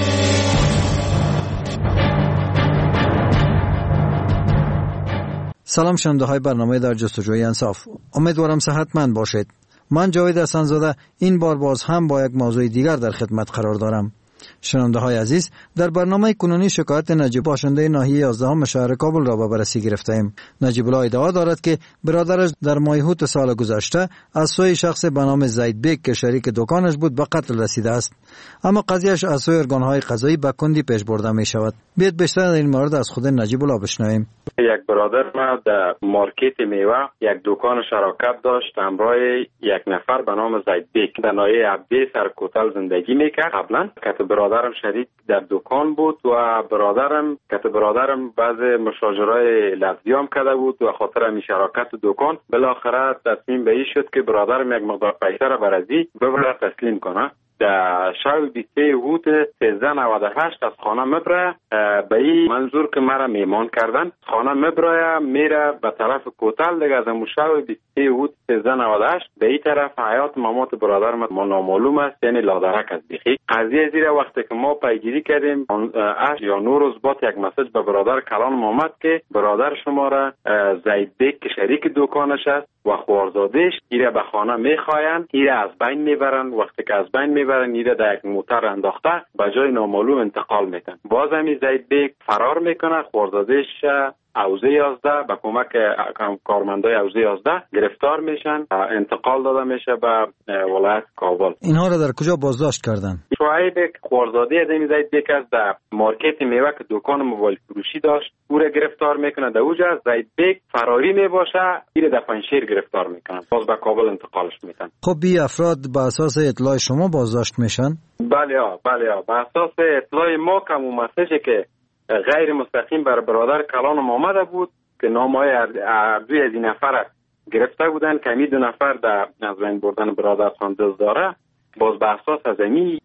[SPEAKER 21] سلام شنونده های برنامه در جستجوی انصاف، امیدوارم صحتمند باشید. من جاوید حسن‌زاده این بار باز هم با یک موضوع دیگر در خدمت قرار دارم. شنونده های عزیز، در برنامه کنونی شکایت نجیب باشنده ناحیه یازدهم شهر کابل را به بررسی گرفتیم. نجیب الله ادعا دارد که برادرش در ماه اوت سال گذشته از سوی شخص به نام زید بیگ که شریک دکانش بود به قتل رسیده است، اما قضیهش از سوی ارگانهای قضایی به کندی پیش برده می شود. بیایید بیشتر در این مورد از خود نجیب الله بشنویم.
[SPEAKER 22] یک برادر ما در مارکت میوه یک دکان شراکت داشت همراه یک نفر به نام زید بیگ در ناحیه عبدی سرکوتل زندگی میکرد. قبلا که برادرم شریک در دکان بود و برادرم که برادرم بعض مشاجرای لفظی هم کرده بود و خاطر می شراکت دکان بالاخره تصمیم به این شد که برادرم یک مقدار پیسه را برازی ببره تسلیم کنه. در شب بیست و سه اوت سیزده نود و هشت از خانه مبره به این منظور که مرا میمان کردن. خانه مبره میره به طرف کوتل دیگه از امو شب بیست و سه اوت سیزده نود و هشت به این طرف حیات مامات برادر ما نامعلوم است، یعنی لادرک است. بیخی قضیه زیره وقتی که ما پیگیری کردیم اش یا نور روز بات یک مسیج به برادر کلان محمد که برادر شما را زید بیگ که شریک دکانش است و خوارزادش ایره به خانه میخواین، ایره از بین میبرن. وقتی که از بین میبرن ایره در یک موتر انداخته به جای نامعلوم انتقال میتن. باز همی زید بیگ فرار میکنه. خوارزادش اوزه یازده به کمک کارمندای اوزه یازده گرفتار میشن، انتقال داده میشه به ولایت کابل.
[SPEAKER 21] اینها را در کجا بازداشت کردن؟
[SPEAKER 22] شعیب خوارزاده از این زید بیگ از در مارکت میوه که دکان موبایل فروشی داشت او را گرفتار میکنه. در اوجا زید بیگ فراری میباشه، ایره در پنشیر گرفتار میکنن، باز به کابل انتقالش میتن.
[SPEAKER 21] خب بی افراد به اساس اطلاع شما بازداشت میشن؟
[SPEAKER 22] بله ها بله ها به اساس اطلاع ما که اون مسیجی که غیر مستقیم بر برادر کلان محمد بود که نامهای عرضی از این نفر گرفته بودن که می دو نفر در از بین بردن برادر خان دست داره. باز به اساس از امی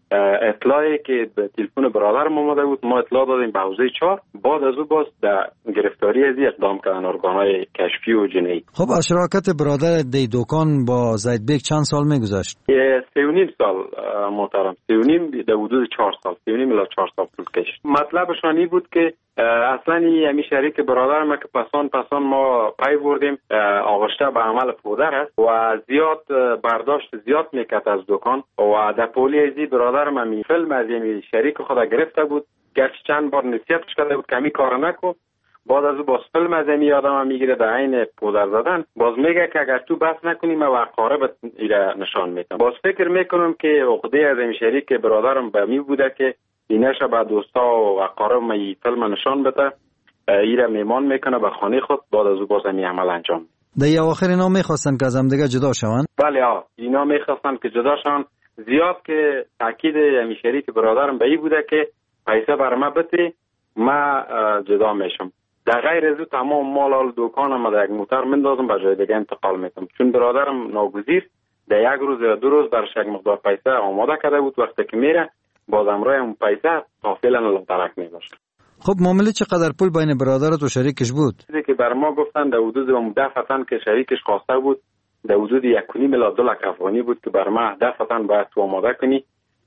[SPEAKER 22] اطلاعی که به تلفن برادرم اومده بود ما اطلاع دادیم به حوزه چهار. بعد از او باز در گرفتاری از اقدام کردن ارگان‌های کشفی و جنایی.
[SPEAKER 21] خب از شراکت برادر دی دکان با زیدبک چند سال میگذشت؟
[SPEAKER 22] سه و نیم سال محترم، سه و نیم در حدود چهار سال، سه و نیم الی چهار سال طول کشید. مطلبشان این بود که اصلا این شریک برادرم که پسان پسان ما پای بردیم آغشته به عمل پودر است و زیاد برداشت زیاد میکرد از دکان و در پولی ازی برادرم همی فیلم از این شریک خود گرفته بود، گرچه چند بار نصیحتش کرده بود که همی کار نکن. بعد از او باز فیلم از این آدم هم میگیره در عین پودر زدن، باز میگه که اگر تو بس نکنی من وقاره ایره نشان میتم. باز فکر میکنم که عقده از این شریک برادرم به می بوده که اینش با دوستا و اقارب ما این فیلم نشان بده، ایره میمان میکنه به خانه خود. بعد از او باز همی عمل انجام.
[SPEAKER 21] در آخر اینا میخواستن که از هم دیگه جدا شوند؟
[SPEAKER 22] بله ها، اینا میخواستن که جدا شوند. زیاد که تاکید همی شریک برادرم به این بوده که پیسه بر ما بده ما جدا میشم. در غیر از او تمام مال دکانم ما در یک موتر مندازم به جای دیگه انتقال میتم، چون برادرم ناگزیر در یک روز یا دو روز برش یک مقدار پیسه آماده کرده بود. وقتی که میره باز امروز اون پیسه قافلا لطرک میباشه.
[SPEAKER 21] خب معامله چقدر پول بین برادرت و شریکش بود؟
[SPEAKER 22] چیزی که بر ما گفتن در حدود دفعتاً که شریکش خواسته بود در حدود یک و نیم الی دو لک افغانی بود که بر ما دفعتاً باید تو آماده کنی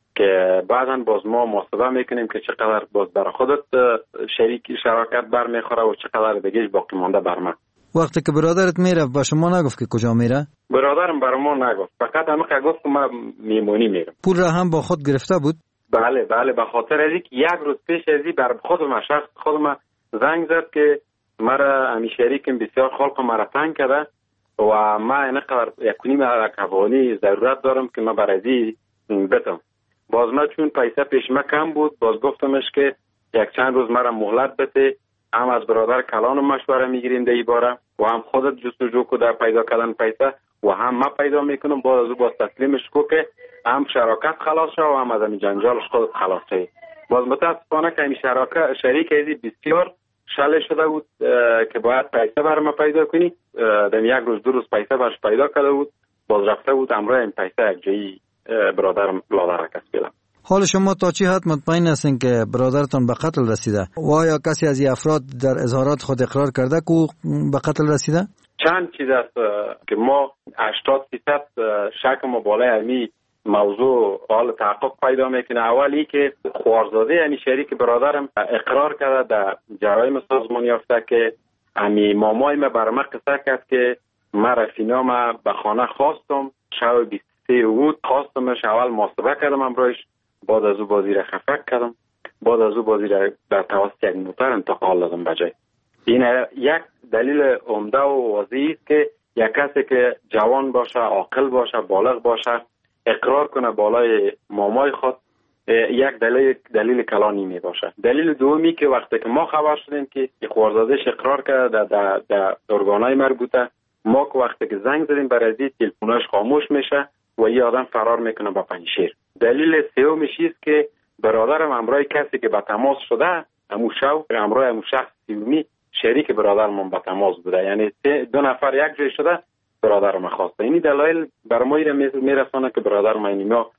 [SPEAKER 22] که بعداً باز ما محاسبه میکنیم که چقدر باز برای خودت شریک شراکت برمیخوره و چقدر دیگه باقی مانده بر ما.
[SPEAKER 21] وقتی که برادرت میره با شما نگفت که کجا میره؟
[SPEAKER 22] برادرم بر ما نگفت، فقط همه که گفت که ما میمونی میرم.
[SPEAKER 21] پول را هم با خود گرفته بود؟
[SPEAKER 22] بله بله، به خاطر از اینکه یک روز پیش از این بر خودم شخص خودم زنگ زد که مرا همی شریکم بسیار خلق مرا تنگ کرده و ما اینقدر یک و نیم لک افغانی ضرورت دارم که ما برای بتم. باز ما چون پیسه پیش ما کم بود باز گفتمش که یک چند روز مرا مهلت بده، هم از برادر کلان مشوره میگیریم در این باره و هم خودت جستجو کو در پیدا کردن پیسه و هم ما پیدا میکنم. باز از او باز تسلیمش کو که هم شراکت خلاص شد و هم از این جنجالش خود خلاص شد. باز متاسفانه که این شراکت شریک ازی بسیار شله شده بود که باید پیسه بر ما پیدا کنی. در یک روز دو روز پیسه برش پیدا کرده بود، باز رفته بود امروز این پیسه یک جایی برادرم لادرک است. بیلم
[SPEAKER 21] حال شما تا چی حد مطمئن هستین که برادرتان به قتل رسیده و آیا کسی از این افراد در اظهارات خود اقرار کرده که به قتل رسیده؟
[SPEAKER 22] چند چیز است که ما هشتاد درصد شک ما بالای امی موضوع حال تحقق پیدا میکنه. اولی که خوارزاده امی شریک برادرم اقرار کرده در جرایم سازمان یافته که امی مامای ما بر ما قصه کرد که من رفینا ما به خانه خواستم شب بیست و سه بود، خواستمش اول محاسبه کردم امروز، بعد از او بازی را خفک کردم، بعد از او بازی را در توسط یک موتر انتقال دادم بجای. این یک دلیل عمده و واضحی است که یک کسی که جوان باشه، عاقل باشه، بالغ باشه، اقرار کنه بالای مامای خود، یک دلیل دلیل کلانی می باشه. دلیل دومی که وقتی که ما خبر شدیم که خوارزادهش اقرار کرده در در ارگانهای مربوطه، ما که وقتی که زنگ زدیم برای دید تلفنش خاموش میشه و این آدم فرار میکنه با پنجشیر. دلیل سومش است که برادرم امروز کسی که به تماس شده همون شو امروز همون شخص سومی شریک برادرم به تماس بوده، یعنی دو نفر یک جای شده برادرم خواسته. این دلایل بر ما میرسانه که برادرم اینما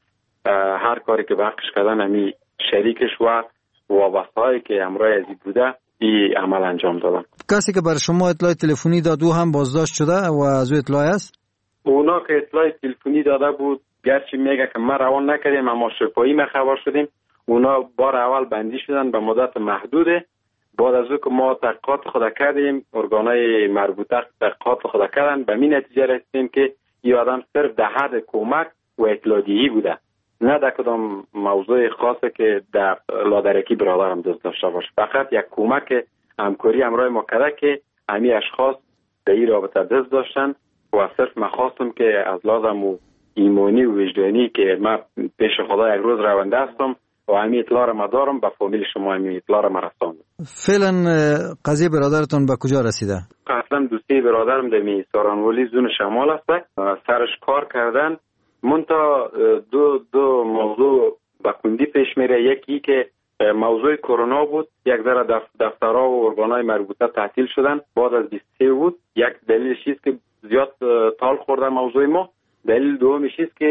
[SPEAKER 22] هر کاری که بقش کردن همی شریکش و وابسته‌ای که امروز ازی بوده این عمل انجام دادن.
[SPEAKER 21] کسی که بر شما اطلاع تلفنی داد او هم بازداشت شده و از او اطلاع است؟
[SPEAKER 22] اونا که اطلاع تلفنی داده بود گرچه میگه که ما روان نکردیم اما شفایی ما خبر شدیم، اونا بار اول بندی شدن به مدت محدوده. بعد از او که ما تحقیقات خود کردیم، ارگانهای مربوطه تحقیقات خود کردن، به این نتیجه رسیدیم که این آدم صرف در حد کمک و اطلاعیه‌ای بوده، نه در کدام موضوع خاصه که در لادرکی برادرم دست داشته باشه. فقط یک کمک همکاری امروز ما کرده که همین اشخاص در این رابطه دست داشتن و صرف ما خواستم که از لازم و ایمانی و وجدانی که من پیش خدا یک روز رونده هستم و همین اطلاع را ما دارم به فامیل شما همین اطلاع را ما رساندم.
[SPEAKER 21] فعلا قضیه برادرتون به کجا رسیده؟
[SPEAKER 22] اصلا دوستی برادرم در می سارانولی زون شمال است، سرش کار کردن منتها دو دو موضوع به کندی پیش میره. یکی که موضوع کرونا بود، یک ذره دف دفترها و ارگانهای مربوطه تعطیل شدن بعد از بیست و سه بود، یک دلیلش است که زیاد تال خورده موضوع ما. دلیل دومش است که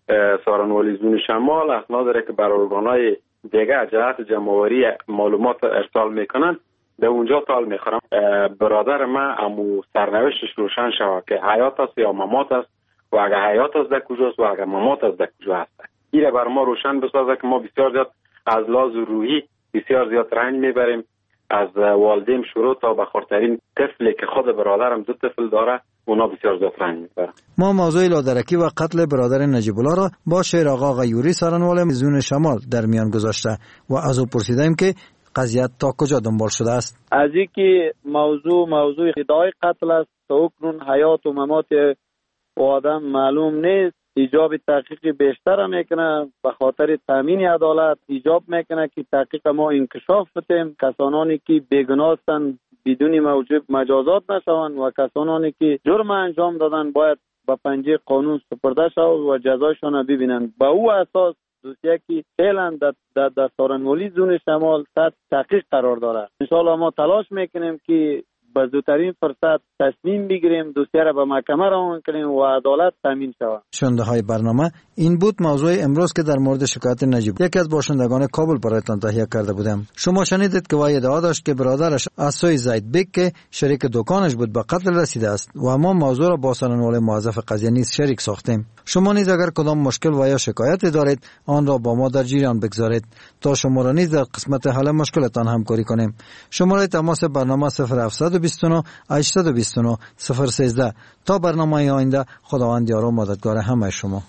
[SPEAKER 22] سارنوالی زون شمال اسناد داره که بر ارگانهای دیگه جهت جمع‌آوری معلومات ارسال میکنن، به اونجا تال میخورم. برادر من امو سرنوشتش روشن شود که حیات است یا ممات است و اگر حیات است در کجاست و اگر ممات است در کجا است. این بر ما روشن بسازه که ما بسیار زیاد از لحاظ روحی بسیار زیاد رنج میبریم، از والدین شروع تا بخورترین طفلی که خود برادرم دو طفل داره اونا بسیار زیاد رنج میبرن.
[SPEAKER 21] ما موضوع لادرکی و قتل برادر نجیب الله را با شیر آقا غیوری سارنوال زون شمال در میان گذاشته و از او پرسیدیم که قضیه تا کجا دنبال شده است.
[SPEAKER 1] از اینکه موضوع موضوع ادعای قتل است تا اکنون حیات و ممات و آدم معلوم نیست. ایجاب تحقیق بیشتر میکنه، به خاطر تامین عدالت ایجاب میکنه که تحقیق ما انکشاف بتیم، کسانی که بیگناه هستند بدون موجب مجازات نشوند و کسانی که جرم انجام دادن باید به پنجه قانون سپرده شود و جزایشان ببینند. به او اساس دوسیه که فعلا در در سارنوالی زون شمال تحت تحقیق قرار داره. انشاءالله ما تلاش میکنیم که به زودترین فرصت تصمیم بگیریم، دوسیه را به محکمه روان کنیم و عدالت تامین شود.
[SPEAKER 21] شنونده های برنامه، این بود موضوع امروز که در مورد شکایت نجیب یکی از باشندگان کابل برایتان تهیه کرده بودم. شما شنیدید که وی ادعا داشت که برادرش از سوی زید بیگ که شریک دکانش بود به قتل رسیده است و ما موضوع را با سارنوال موظف قضیه نیز شریک ساختیم. شما نیز اگر کدام مشکل و یا شکایتی دارید آن را با ما در جریان بگذارید تا شما را نیز در قسمت حل مشکلتان همکاری کنیم. شماره تماس برنامه صفر هفت دو نه هشت دو نه صفر یک سه. تا برنامه آینده، خداوند یار و مددگار همه شما.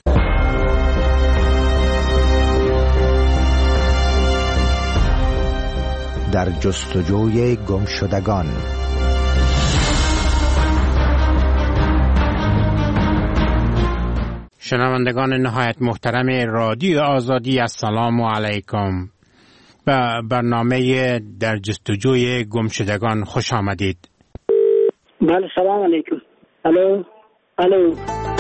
[SPEAKER 4] در جستجوی گمشدگان.
[SPEAKER 23] شنوندگان نهایت محترم رادیو آزادی، السلام علیکم. به برنامه در جستجوی گمشدگان خوش آمدید.
[SPEAKER 24] بله، سلام علیکم. الو الو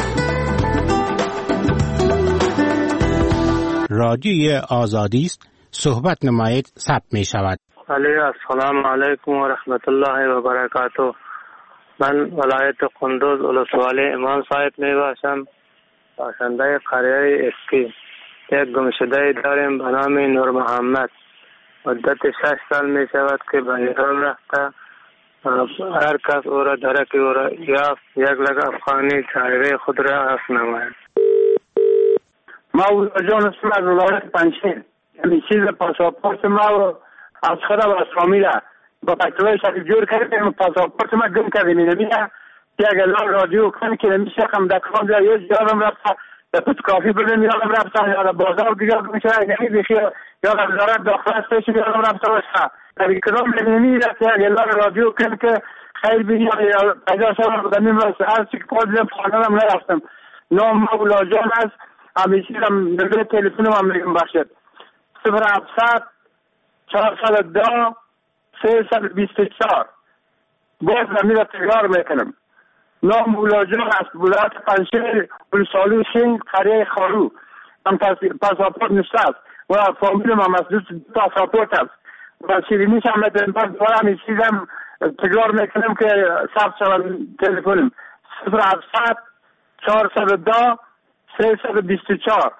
[SPEAKER 23] رادیو آزادی است، صحبت نمایید، ثبت می شود.
[SPEAKER 24] علی السلام علیکم و رحمت الله و برکاته. من ولایت قندوز ولسوالی امام صاحب می باشم، باشنده قریه اسکی. یک گمشده داریم به نام نور محمد. مدت شش سال می شود که به ایران رفته. هر کس او را درک او را یافت یک لگ افغانی چهره خود را عرض نماید.
[SPEAKER 25] ما جان اسم از ولایت پنجشیر، یعنی چیز پاسپورت ما از خدا و اسلامی را با پکتوی شکل جور کردیم. پاسپورت ما گم کردیم. نمیده یک الان رادیو کن که نمیشه کم دکان دیا یه یادم رفته به پت کافی بدیم یادم رفته یا در بازار دیگر میشه یعنی بخی یا در وزارت داخل استیشن یادم رفته باشه. در کدام نمیده که یک الان رادیو کن که خیر بگیم یا پیدا شدم بدمیم رسه هر چی که پادیم خانم نرفتم. نام مولا جان است. همیشه هم نمبر تلفنم هم میگم باشد صفر هفتصد چهارصد و دو سیصد و بیست و چهار. باز زمین را تکرار میکنم. نام مولاجان است، ولایت پنجشیر، ولسوالی سنگ، قریه خارو. هم پاسپورت نشته است و فامیلم هم از دو پاسپورت است و شیرینیش هم میتونم باز دوباره همی چیزم تکرار میکنم که ثبت شود تلفنم صفر هفتصد چهارصد و دو سیصد و بیست و چهار.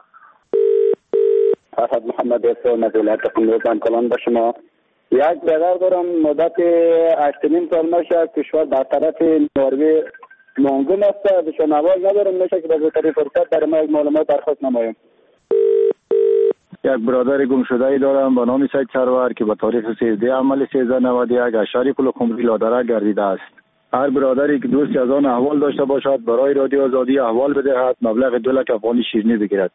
[SPEAKER 26] فرهاد محمد اسلام از ولایت قندوز کلان به شما. یک برادر دارم مدت هشت نیم سال میشه کشور در طرف نروژ مانگون است. بهشون آواز ندارم میشه که به زودترین فرصت در ما یک معلومات درخواست نمایم.
[SPEAKER 25] یک برادر گم شده ای دارم به نام سید سرور که به تاریخ سیزده عمل سیزده نود و یک اشاری کل خمری لادره گردیده است. هر برادری که دوستی از آن احوال داشته باشد برای رادیو آزادی احوال بدهد، مبلغ دو لک افغانی شیرینی بگیرد.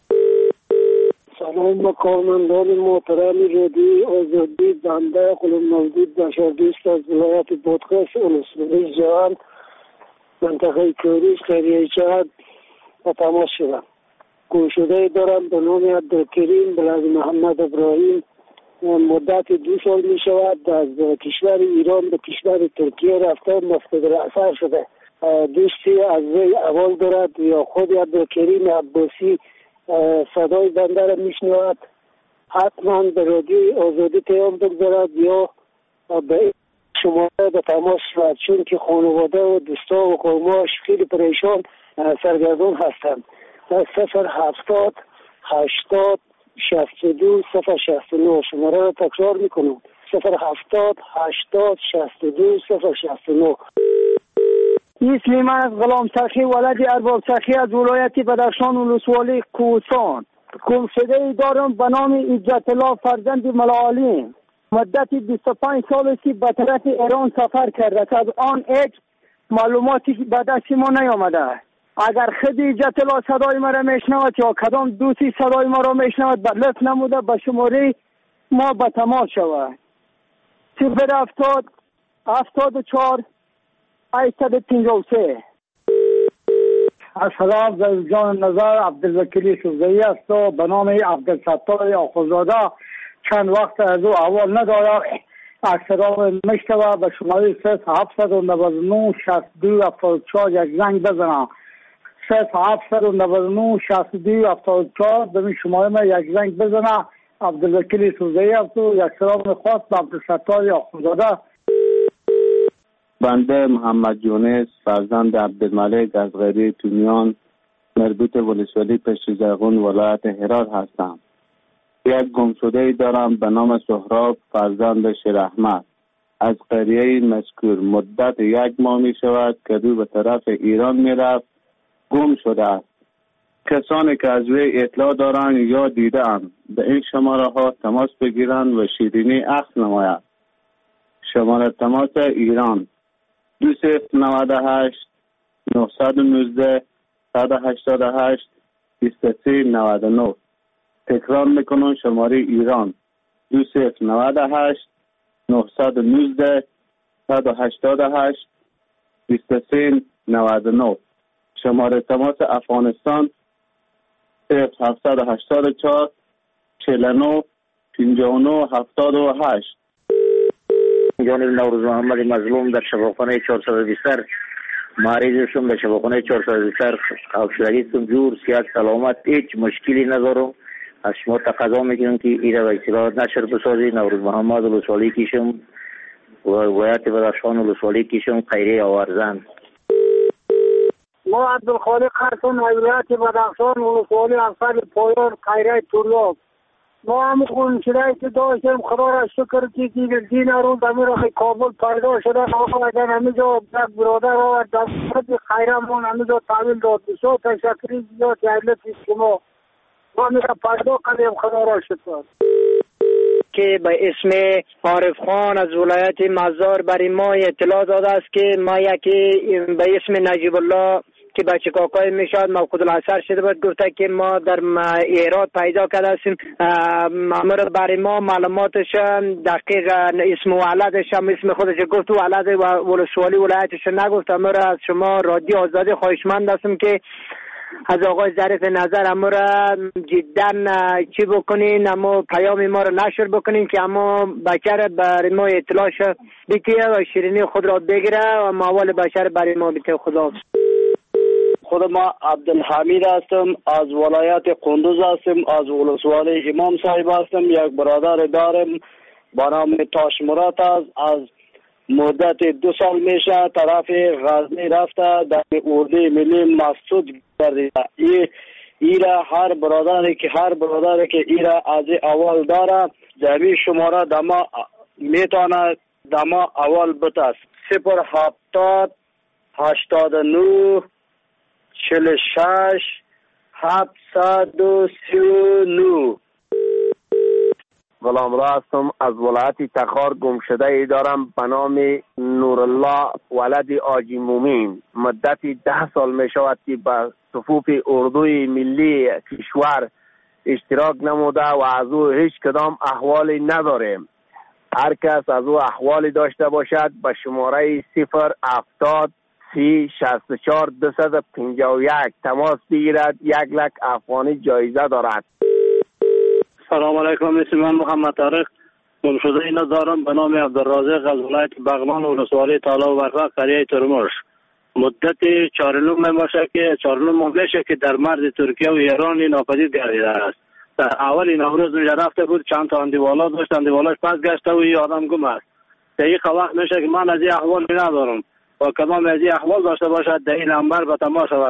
[SPEAKER 24] سلام به کارمندان محترم رادیو آزادی. بنده قلم موجود بشردوست از ولایت بادغیس ولسوالی جوان منطقه کوریش قریه چهد و تماس شدم. گمشده دارم به نام عبدالکریم بلاد محمد ابراهیم. مدت دو سال می شود از کشور ایران به کشور ترکیه رفته مفقود اثر شده. دوستی از وی احوال دارد یا خود عبدالکریم عباسی صدای بنده را میشنود، حتما به رادیو آزادی پیام بگذارد یا به شما به تماس شود، چون که خانواده و دوستا و قوماش خیلی پریشان سرگردان هستند صفر هفتاد هشتاد شصت و دو صفر شصت و نه. شماره را تکرار میکنم: صفر هفتاد هشتاد شصت و دو صفر شصت و نه.
[SPEAKER 25] اسم من از غلام سخی ولد ارباب سخی از ولایت بدخشان ولسوالی کوهستان. گمشده ای دارم به نام عزت الله فرزند ملاعالی. مدت بیست و پنج سال است که به طرف ایران سفر کرده که از آن هیچ معلوماتی به دست ما نیامده. اگر خود عزت الله صدای ما را میشنود یا کدام دوستی صدای ما را میشنود به لطف نموده به شماره ما به تماس شود: صفر هفتاد هفتاد و چهار هشتصد و پنجاه و سه. السلام، زوجان نظر عبدالوکیل شوزایی است و به نام عبدالستار آخوزاده. چند وقت از او احوال نداره. اکثران میشتوه به شماره صفر هفتصد و نود و نه شصت و دو هفتاد و چهار یک زنگ بزنم. صفر هفتصد و نود و نه شصت و دو هفتاد و چهار به این شماره ما یک زنگ بزنه. عبدالوکیل شوزایی است و یک سلام خاص به عبدالستار آخوزاده.
[SPEAKER 5] بنده محمد یونس فرزند عبدالملک از غیری تونیان مربوط ولسوالی پشت زرغون ولایت هرات هستم. یک گمشده ای دارم به نام سهراب فرزند شیر احمد از قریه مذکور. مدت یک ماه می شود که دو به طرف ایران می رفت گم شده است. کسانی که از وی اطلاع دارند یا دیدند به این شماره ها تماس بگیرند و شیرینی اخذ نماید. شماره تماس ایران: دو صفر نود و هشت نهصد و نوزده صد و هشتاد و هشت بیست و سه نود و نه. تکرار میکنم: شماره ایران: دو صفر نود و هشت نهصد و نوزده صد و هشتاد و هشت بیست و سه نود و نه. شماره تماس افغانستان: صفر هفتصد و هشتاد و چهار چهل و نه پنجاه و نه هفتاد و هشت.
[SPEAKER 6] جانب نوروز محمد مظلوم در شفاخانه چهارصد و بیست مریضشم در شفاخانه چهارصد و بیست خوشحالیتون جور سیاد سلامت هیچ مشکلی ندارم. از شما تقاضا میکنم که ایره و اطلاعات نشر بسازی. نوروز محمد ولسوالی کشم و ولایت بدخشان ولسوالی کشم خیریه آورزند.
[SPEAKER 24] ما عبدالخالق هستم ولایت بدخشان ولسوالی افسر پایان خیریه توریاب. ما هم خونشده که داشتیم خدا را شکر که دین روز امیر آخی کابل پیدا شده. آقا اگر همیجا یک برادر آورد در خود خیرمون همیجا تحویل داد. بسیار تشکری زیاد علتی شما ما میره پیدا کردیم. خدا را شکر
[SPEAKER 8] که به اسم عارف خان از ولایت مزار برای ما اطلاع داده است که ما یکی به اسم نجیب الله که بچه کاکای میشاد موقود الاثر شده بود گفته که ما در ایراد پیدا کرده هستیم. امر برای ما معلوماتش دقیق اسم ولدش هم اسم خودش گفت و ولد و ولسوالی ولایتش نگفت. امر از شما رادیو آزادی خواهشمند هستم که از آقای ظریف نظر امر جدا چی بکنین، اما پیام ما رو نشر بکنین که اما بچه برای ما اطلاعش بکیه و شیرینی خود را بگیره و موال بچه برای ما بکیه. خدا
[SPEAKER 1] خود ما عبدالحمید هستم از ولایت قندوز هستم، از ولسوالی امام صاحب هستم. یک برادر دارم به نام تاش مراد است. از مدت دو سال میشه طرف غزنی رفته در اردوی ملی مسعود کرده. ای ایرا هر برادری که هر برادری که ایرا از اول داره زمین شماره دما میتونه دما اول بتاست. صفر هفتاد هشتاد و نه چهل و شش هفتصد و سی و نه.
[SPEAKER 9] غلام را هستم از ولایت تخار. گمشده ای دارم به نام نورالله ولد آجی مومین. مدتی ده سال می شود که به صفوف اردوی ملی کشور اشتراک نموده و از او هیچ کدام احوالی نداریم. هر کس از او احوالی داشته باشد به شماره صفر هفتاد سی شصت و چهار دویست و پنجاه و یک تماس بگیرد. یک لک افغانی جایزه دارد.
[SPEAKER 10] سلام علیکم. اسم من محمد طارق گمشده اینا دارم به نام عبدالرازق از ولایت بغلان ولسوالی تالا و برفق قریه ترمرش. مدت چهارنوم می باشه که چهارنوم میشه که در مرز ترکیه و ایران ناپدید گردیده است. در اول نوروز میشه رفته بود چند تا اندیوالا داشت، اندیوالاش پس گشته و این آدم گم است. دقیقه وقت میشه که من از این احوال ندارم و کدام از این احوال داشته باشد در این نمبر به تماس شود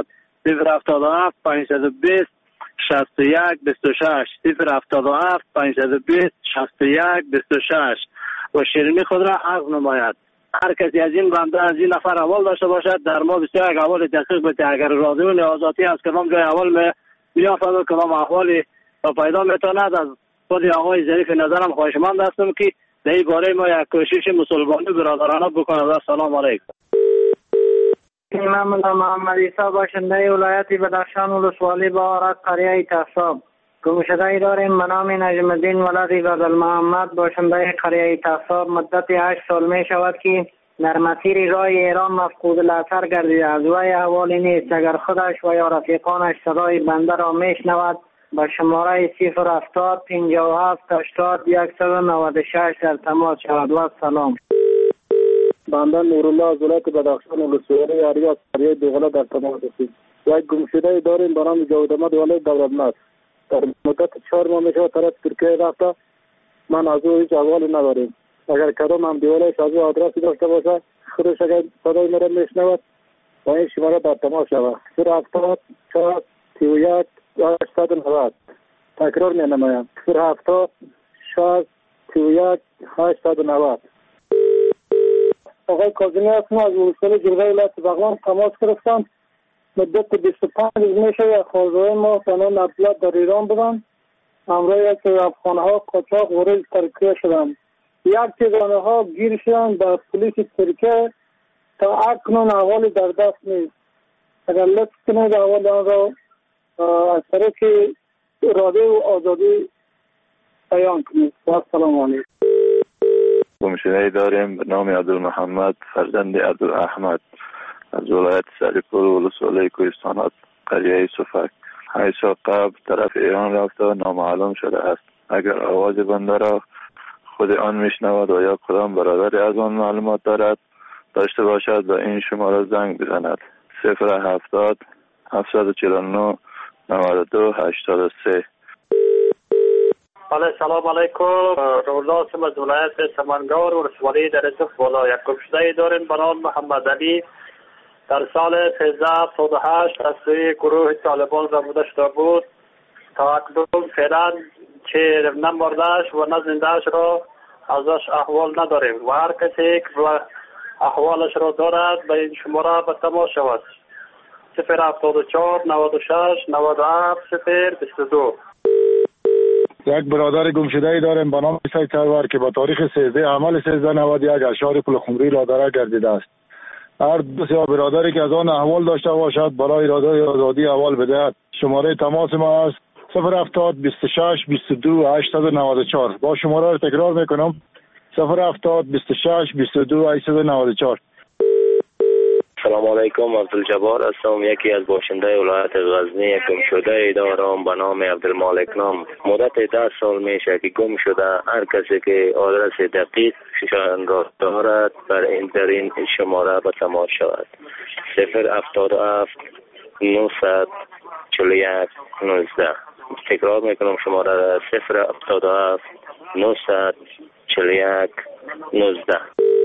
[SPEAKER 10] صفر هفتاد و هفت پنجصد و بیست شصت و یک بیست و شش صفر هفتاد و هفت پنجصد و بیست شصت و یک بیست و شش و شیرینی خود را عرض نماید. هر کسی از این بنده از این نفر اول داشته باشد در ما بسیار یک اول تحقیق بده. اگر راضی و نیازاتی از کلام جای اول می بیافد و کلام احوالی پیدا میتواند از خود آقای ظریف نظرم خواهشمند هستم که در این باره ما یک کوشش مسلمانی برادرانه بکند. السلام علیکم.
[SPEAKER 8] من ملا محمد عیسی باشنده ولایت بدخشان ولسوالی بهارت قریه تصاب. گمشده داریم به نام نجم الدین ولد بدل محمد باشنده قریه تصاب. مدت هشت سال می شود که در مسیر راه ایران مفقود الاثر گردیده. از وی احوالی نیست. اگر خودش و یا رفیقانش صدای بنده را می شنود با شماره صفر هفتاد پنجاه و هفت هشتاد صد و نود و شش در تماس شود. و سلام.
[SPEAKER 24] بنده نورالله از ولایت بدخشان ولسوالی اریاس قریه دوغله در تماس هستیم. یک گمشده داریم به نام جاوید احمد ولایت دولتمند. در مدت چهار ماه میشه طرف ترکیه رفته. من از او هیچ احوالی نداریم. اگر کدام هم دیوالش از او آدرسی داشته باشه خودش اگر صدای مرا میشنود و این شماره در تماس شود. صفر هفتاد چهار سی و یک هشتصد و نود. تکرار می نمایم. صفر هفتاد شش سی و یک هشتصد و نود. آقای کاظمی هستم از ولسوالی جلگه ولایت بغلان تماس گرفتم. مدت بیست و پنج روز میشه یک خانواده ما به نام عبدالله در ایران بودن. همراه یک افغانها قاچاق وارد ترکیه شدند. یک تیزانه ها گیر شدند به پلیس ترکیه. تا اکنون احوالی در دست نیست. اگر لطف کنید احوال آن را از طریق رادیو و آزادی بیان کنید. و السلام علیکم.
[SPEAKER 11] گمشده‌ای داریم به نام عبدالمحمد فرزند عبدالاحمد از ولایت سریپور ولسوالی کوهستانات قریه صفک. هشت سال قبل طرف ایران رفته و نامعلوم شده است. اگر آواز بنده را خود آن میشنود و یا کدام برادری از آن معلومات دارد داشته باشد به این شماره زنگ بزند. صفر هفتاد هفتصد و چهل و نه نود و دو هشتاد و سه.
[SPEAKER 10] بله سلام علیکم. رولا سم از ولایت سمنگار ولسوالی در صف بالا. یک گمشده داریم به نام محمد علی در سال سیزده هفتاد و هشت از سوی گروه طالبان ربوده شده بود. تا اکنون فعلا چه نه مردهش و نه زندهش را ازش احوال نداریم و هر کسی که احوالش را دارد به این شماره به تماس شود. صفر هفتاد و چهار نود و شش نود و هفت صفر بیست و دو.
[SPEAKER 13] یک برادر گمشده داریم به نام عیسی سرور که با تاریخ سیزده عمل سیزده نود و یک اشعار پل خمری لادره گردیده است. هر دو سه برادری که از آن احوال داشته باشد برای اراده آزادی احوال بدهد. شماره تماس ما است صفر هفتاد بیست و شش بیست و دو هشتصد و نود و چهار. با شماره را تکرار میکنم صفر هفتاد بیست و شش بیست و دو هشتصد و نود و چهار.
[SPEAKER 14] سلام علیکم. عبدالجبار هستم. یکی از باشنده ولایت غزنی. یک گمشده دارم به نام عبدالمالک نام. مدت ده سال میشه که گم شده. هر کسی که آدرس دقیق شان را دارد بر این در این شماره به تماس شود. صفر هفتاد و هفت نهصد چهل و یک نوزده. تکرار میکنم شماره را صفر هفتاد و هفت نهصد چهل و یک نوزده.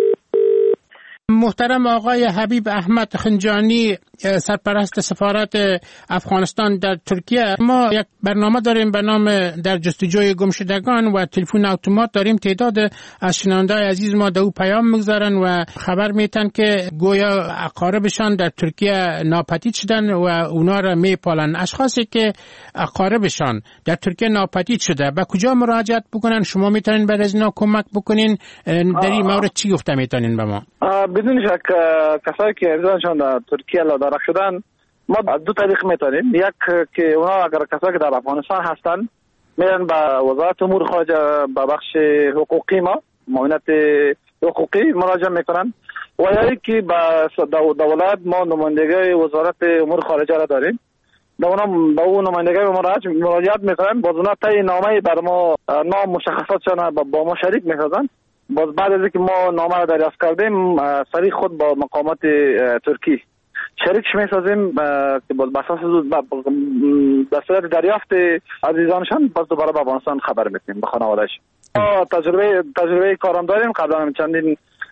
[SPEAKER 23] محترم آقای حبیب احمد خنجانی سرپرست سفارت افغانستان در ترکیه، ما یک برنامه داریم به نام در جستجوی گمشدگان و تلفن اتومات داریم. تعداد از شنونده‌های عزیز ما دو پیام میگذارن و خبر میتن که گویا اقاربشان در ترکیه ناپدید شدن و اونا را میپالن. اشخاصی که اقاربشان در ترکیه ناپدید شده به کجا مراجعت بکنن؟ شما میتونین بعد از اینا کمک بکنین؟ در این مورد چی گفته میتونین به ما؟
[SPEAKER 20] بدون شک کسایی که ارزانشان در ترکیه لادرک شدن ما از دو طریق میتونیم. یک که اونا اگر کسایی که در افغانستان هستن میرن به وزارت امور خارجه به بخش حقوقی ما معاونت حقوقی مراجعه میکنن و یا که به دولت ما نمایندگی وزارت امور خارجه را داریم. به اونا به اون نمایندگی مراجعت میکنن. باز اونا طی نامه بر ما نام مشخصاتشان با ما شریک میسازن. باز بعد از اینکه ما نامه را دریافت کردیم سریع خود با مقامات ترکی شریکش میسازیم که باز بساس به صورت دریافت عزیزانشان باز دوباره به افغانستان خبر میدیم به خانواده‌اش. تجربه تجربه کارم داریم. قبلا چندین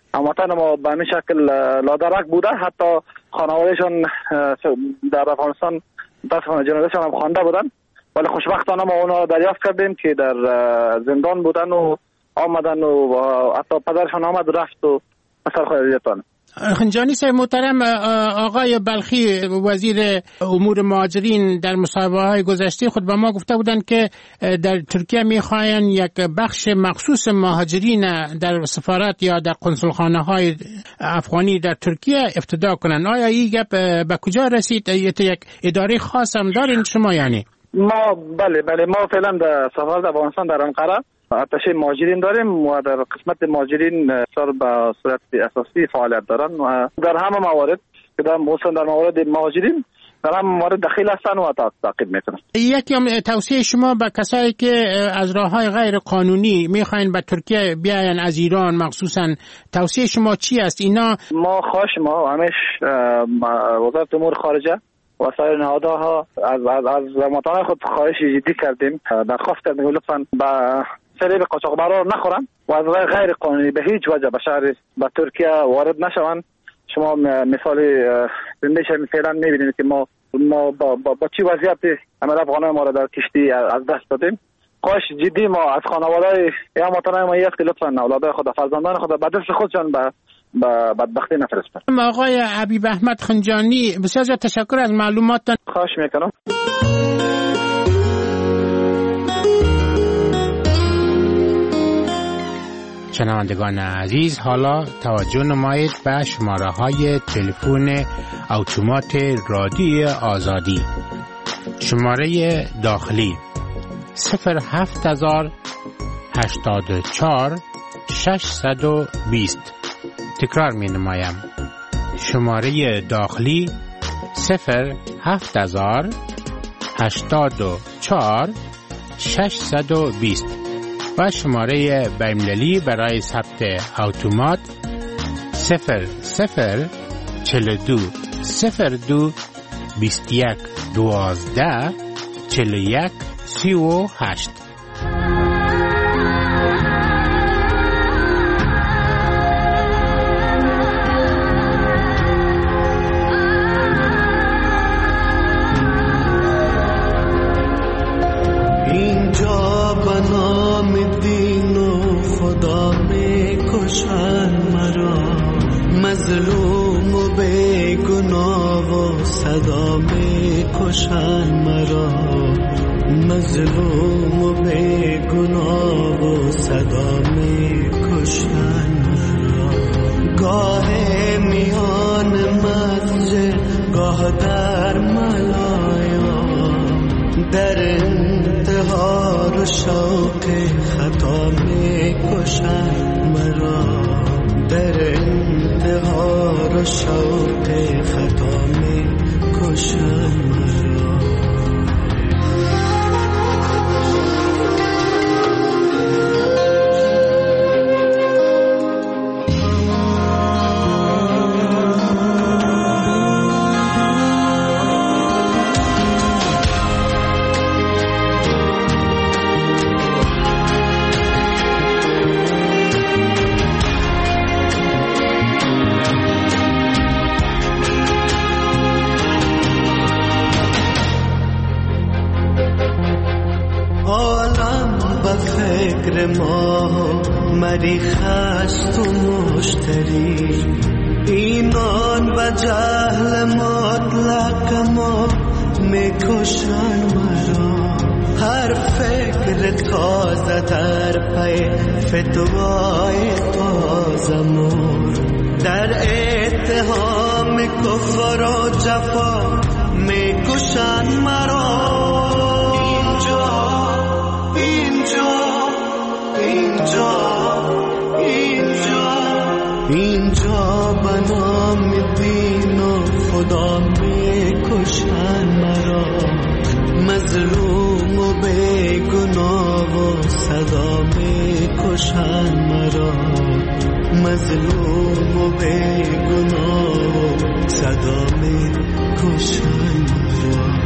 [SPEAKER 20] هموطن ما به همین شکل لادرک بوده، حتی خانوادهشان در افغانستان متاسفانه جنازهشان هم خوانده بودن، ولی خوشبختانه ما اونا دریافت کردیم که در زندان بودن و آمدن و حتی پدرشان آمد رفت و اثر خیلیتان.
[SPEAKER 23] خنجانی صاحب محترم، آقای بلخی وزیر امور مهاجرین در مصاحبه های گذشته خود به ما گفته بودند که در ترکیه میخواین یک بخش مخصوص مهاجرین در سفارت یا در قنصلخانه های افغانی در ترکیه افتتاح کنند. آیا این گپ به کجا رسید؟ یک اداره خاص هم دارین شما؟ یعنی
[SPEAKER 20] ما بله بله ما فعلا در سفارت افغانستان در انقره اتشه مهاجرین داریم و در قسمت مهاجرین سر به صورت اساسی فعالیت دارن و در همه موارد که در موسم در موارد مهاجرین در همه موارد دخیل هستن و تعقیب میکنن.
[SPEAKER 23] یکی هم توصیه شما به کسایی که از راههای غیر قانونی میخواین به ترکیه بیاین از ایران مخصوصا، توصیه شما چی است؟ اینا
[SPEAKER 20] ما خواهش ما همیش وزارت امور خارجه و سایر نهادها از از از مطالعه خود خواهش جدی کردیم، درخواست کردیم لطفاً با سری به قاچاقبرا نخورن و از راه غیر قانونی به هیچ وجه به شهر به ترکیه وارد نشوند. شما مثال زنده شهر فعلا میبینید که ما ما با, با, با چی وضعیتی عمل افغانای ما را در کشتی از دست دادیم. خواهش جدی ما از خانواده‌های یا مطالعه ما است که لطفاً اولادای خود فرزندان خود به دست خودشان به با بدبختی نفرستن.
[SPEAKER 23] آقای حبیب احمد خنجانی بسیار زیاد تشکر از معلوماتتان.
[SPEAKER 20] خواهش میکنم.
[SPEAKER 23] شنوندگان عزیز، حالا توجه نمایید به شماره های تلفن اتومات رادیوی آزادی. شماره داخلی صفر هفت هزار هشتاد و چهار ششصد و بیست. تکرار می نمایم. شماره داخلی صفر هفت هزار هشتاد و چهار ششصد و بیست و شماره بین‌المللی برای ثبت اتومات صفر صفر چهل و دو صفر دو بیست و یک دوازده چهل و یک سی و هشت.
[SPEAKER 7] مظلوم و بے گناه و صدا می کشن مرا، مظلوم و بے گناه و صدا می کشن مرا. گاه میان مسجد گاه در ملایا، در انتحار و شوق خطا می کشن مرا، در انتحار و شوق خطا می کشن مرا. ما مری خست و مشتری، ایمان و جهل مطلق ما میکشن مرا. هر فکر تازه در پی فتوای تازه مور، در اتهام کفر و جفا میکشن مرا. اینجا بنام دین و خدا می کشن مرا، مظلوم و بے گناه و صدا می کشن مرا، مظلوم و بے گناه و صدا می کشن مرا.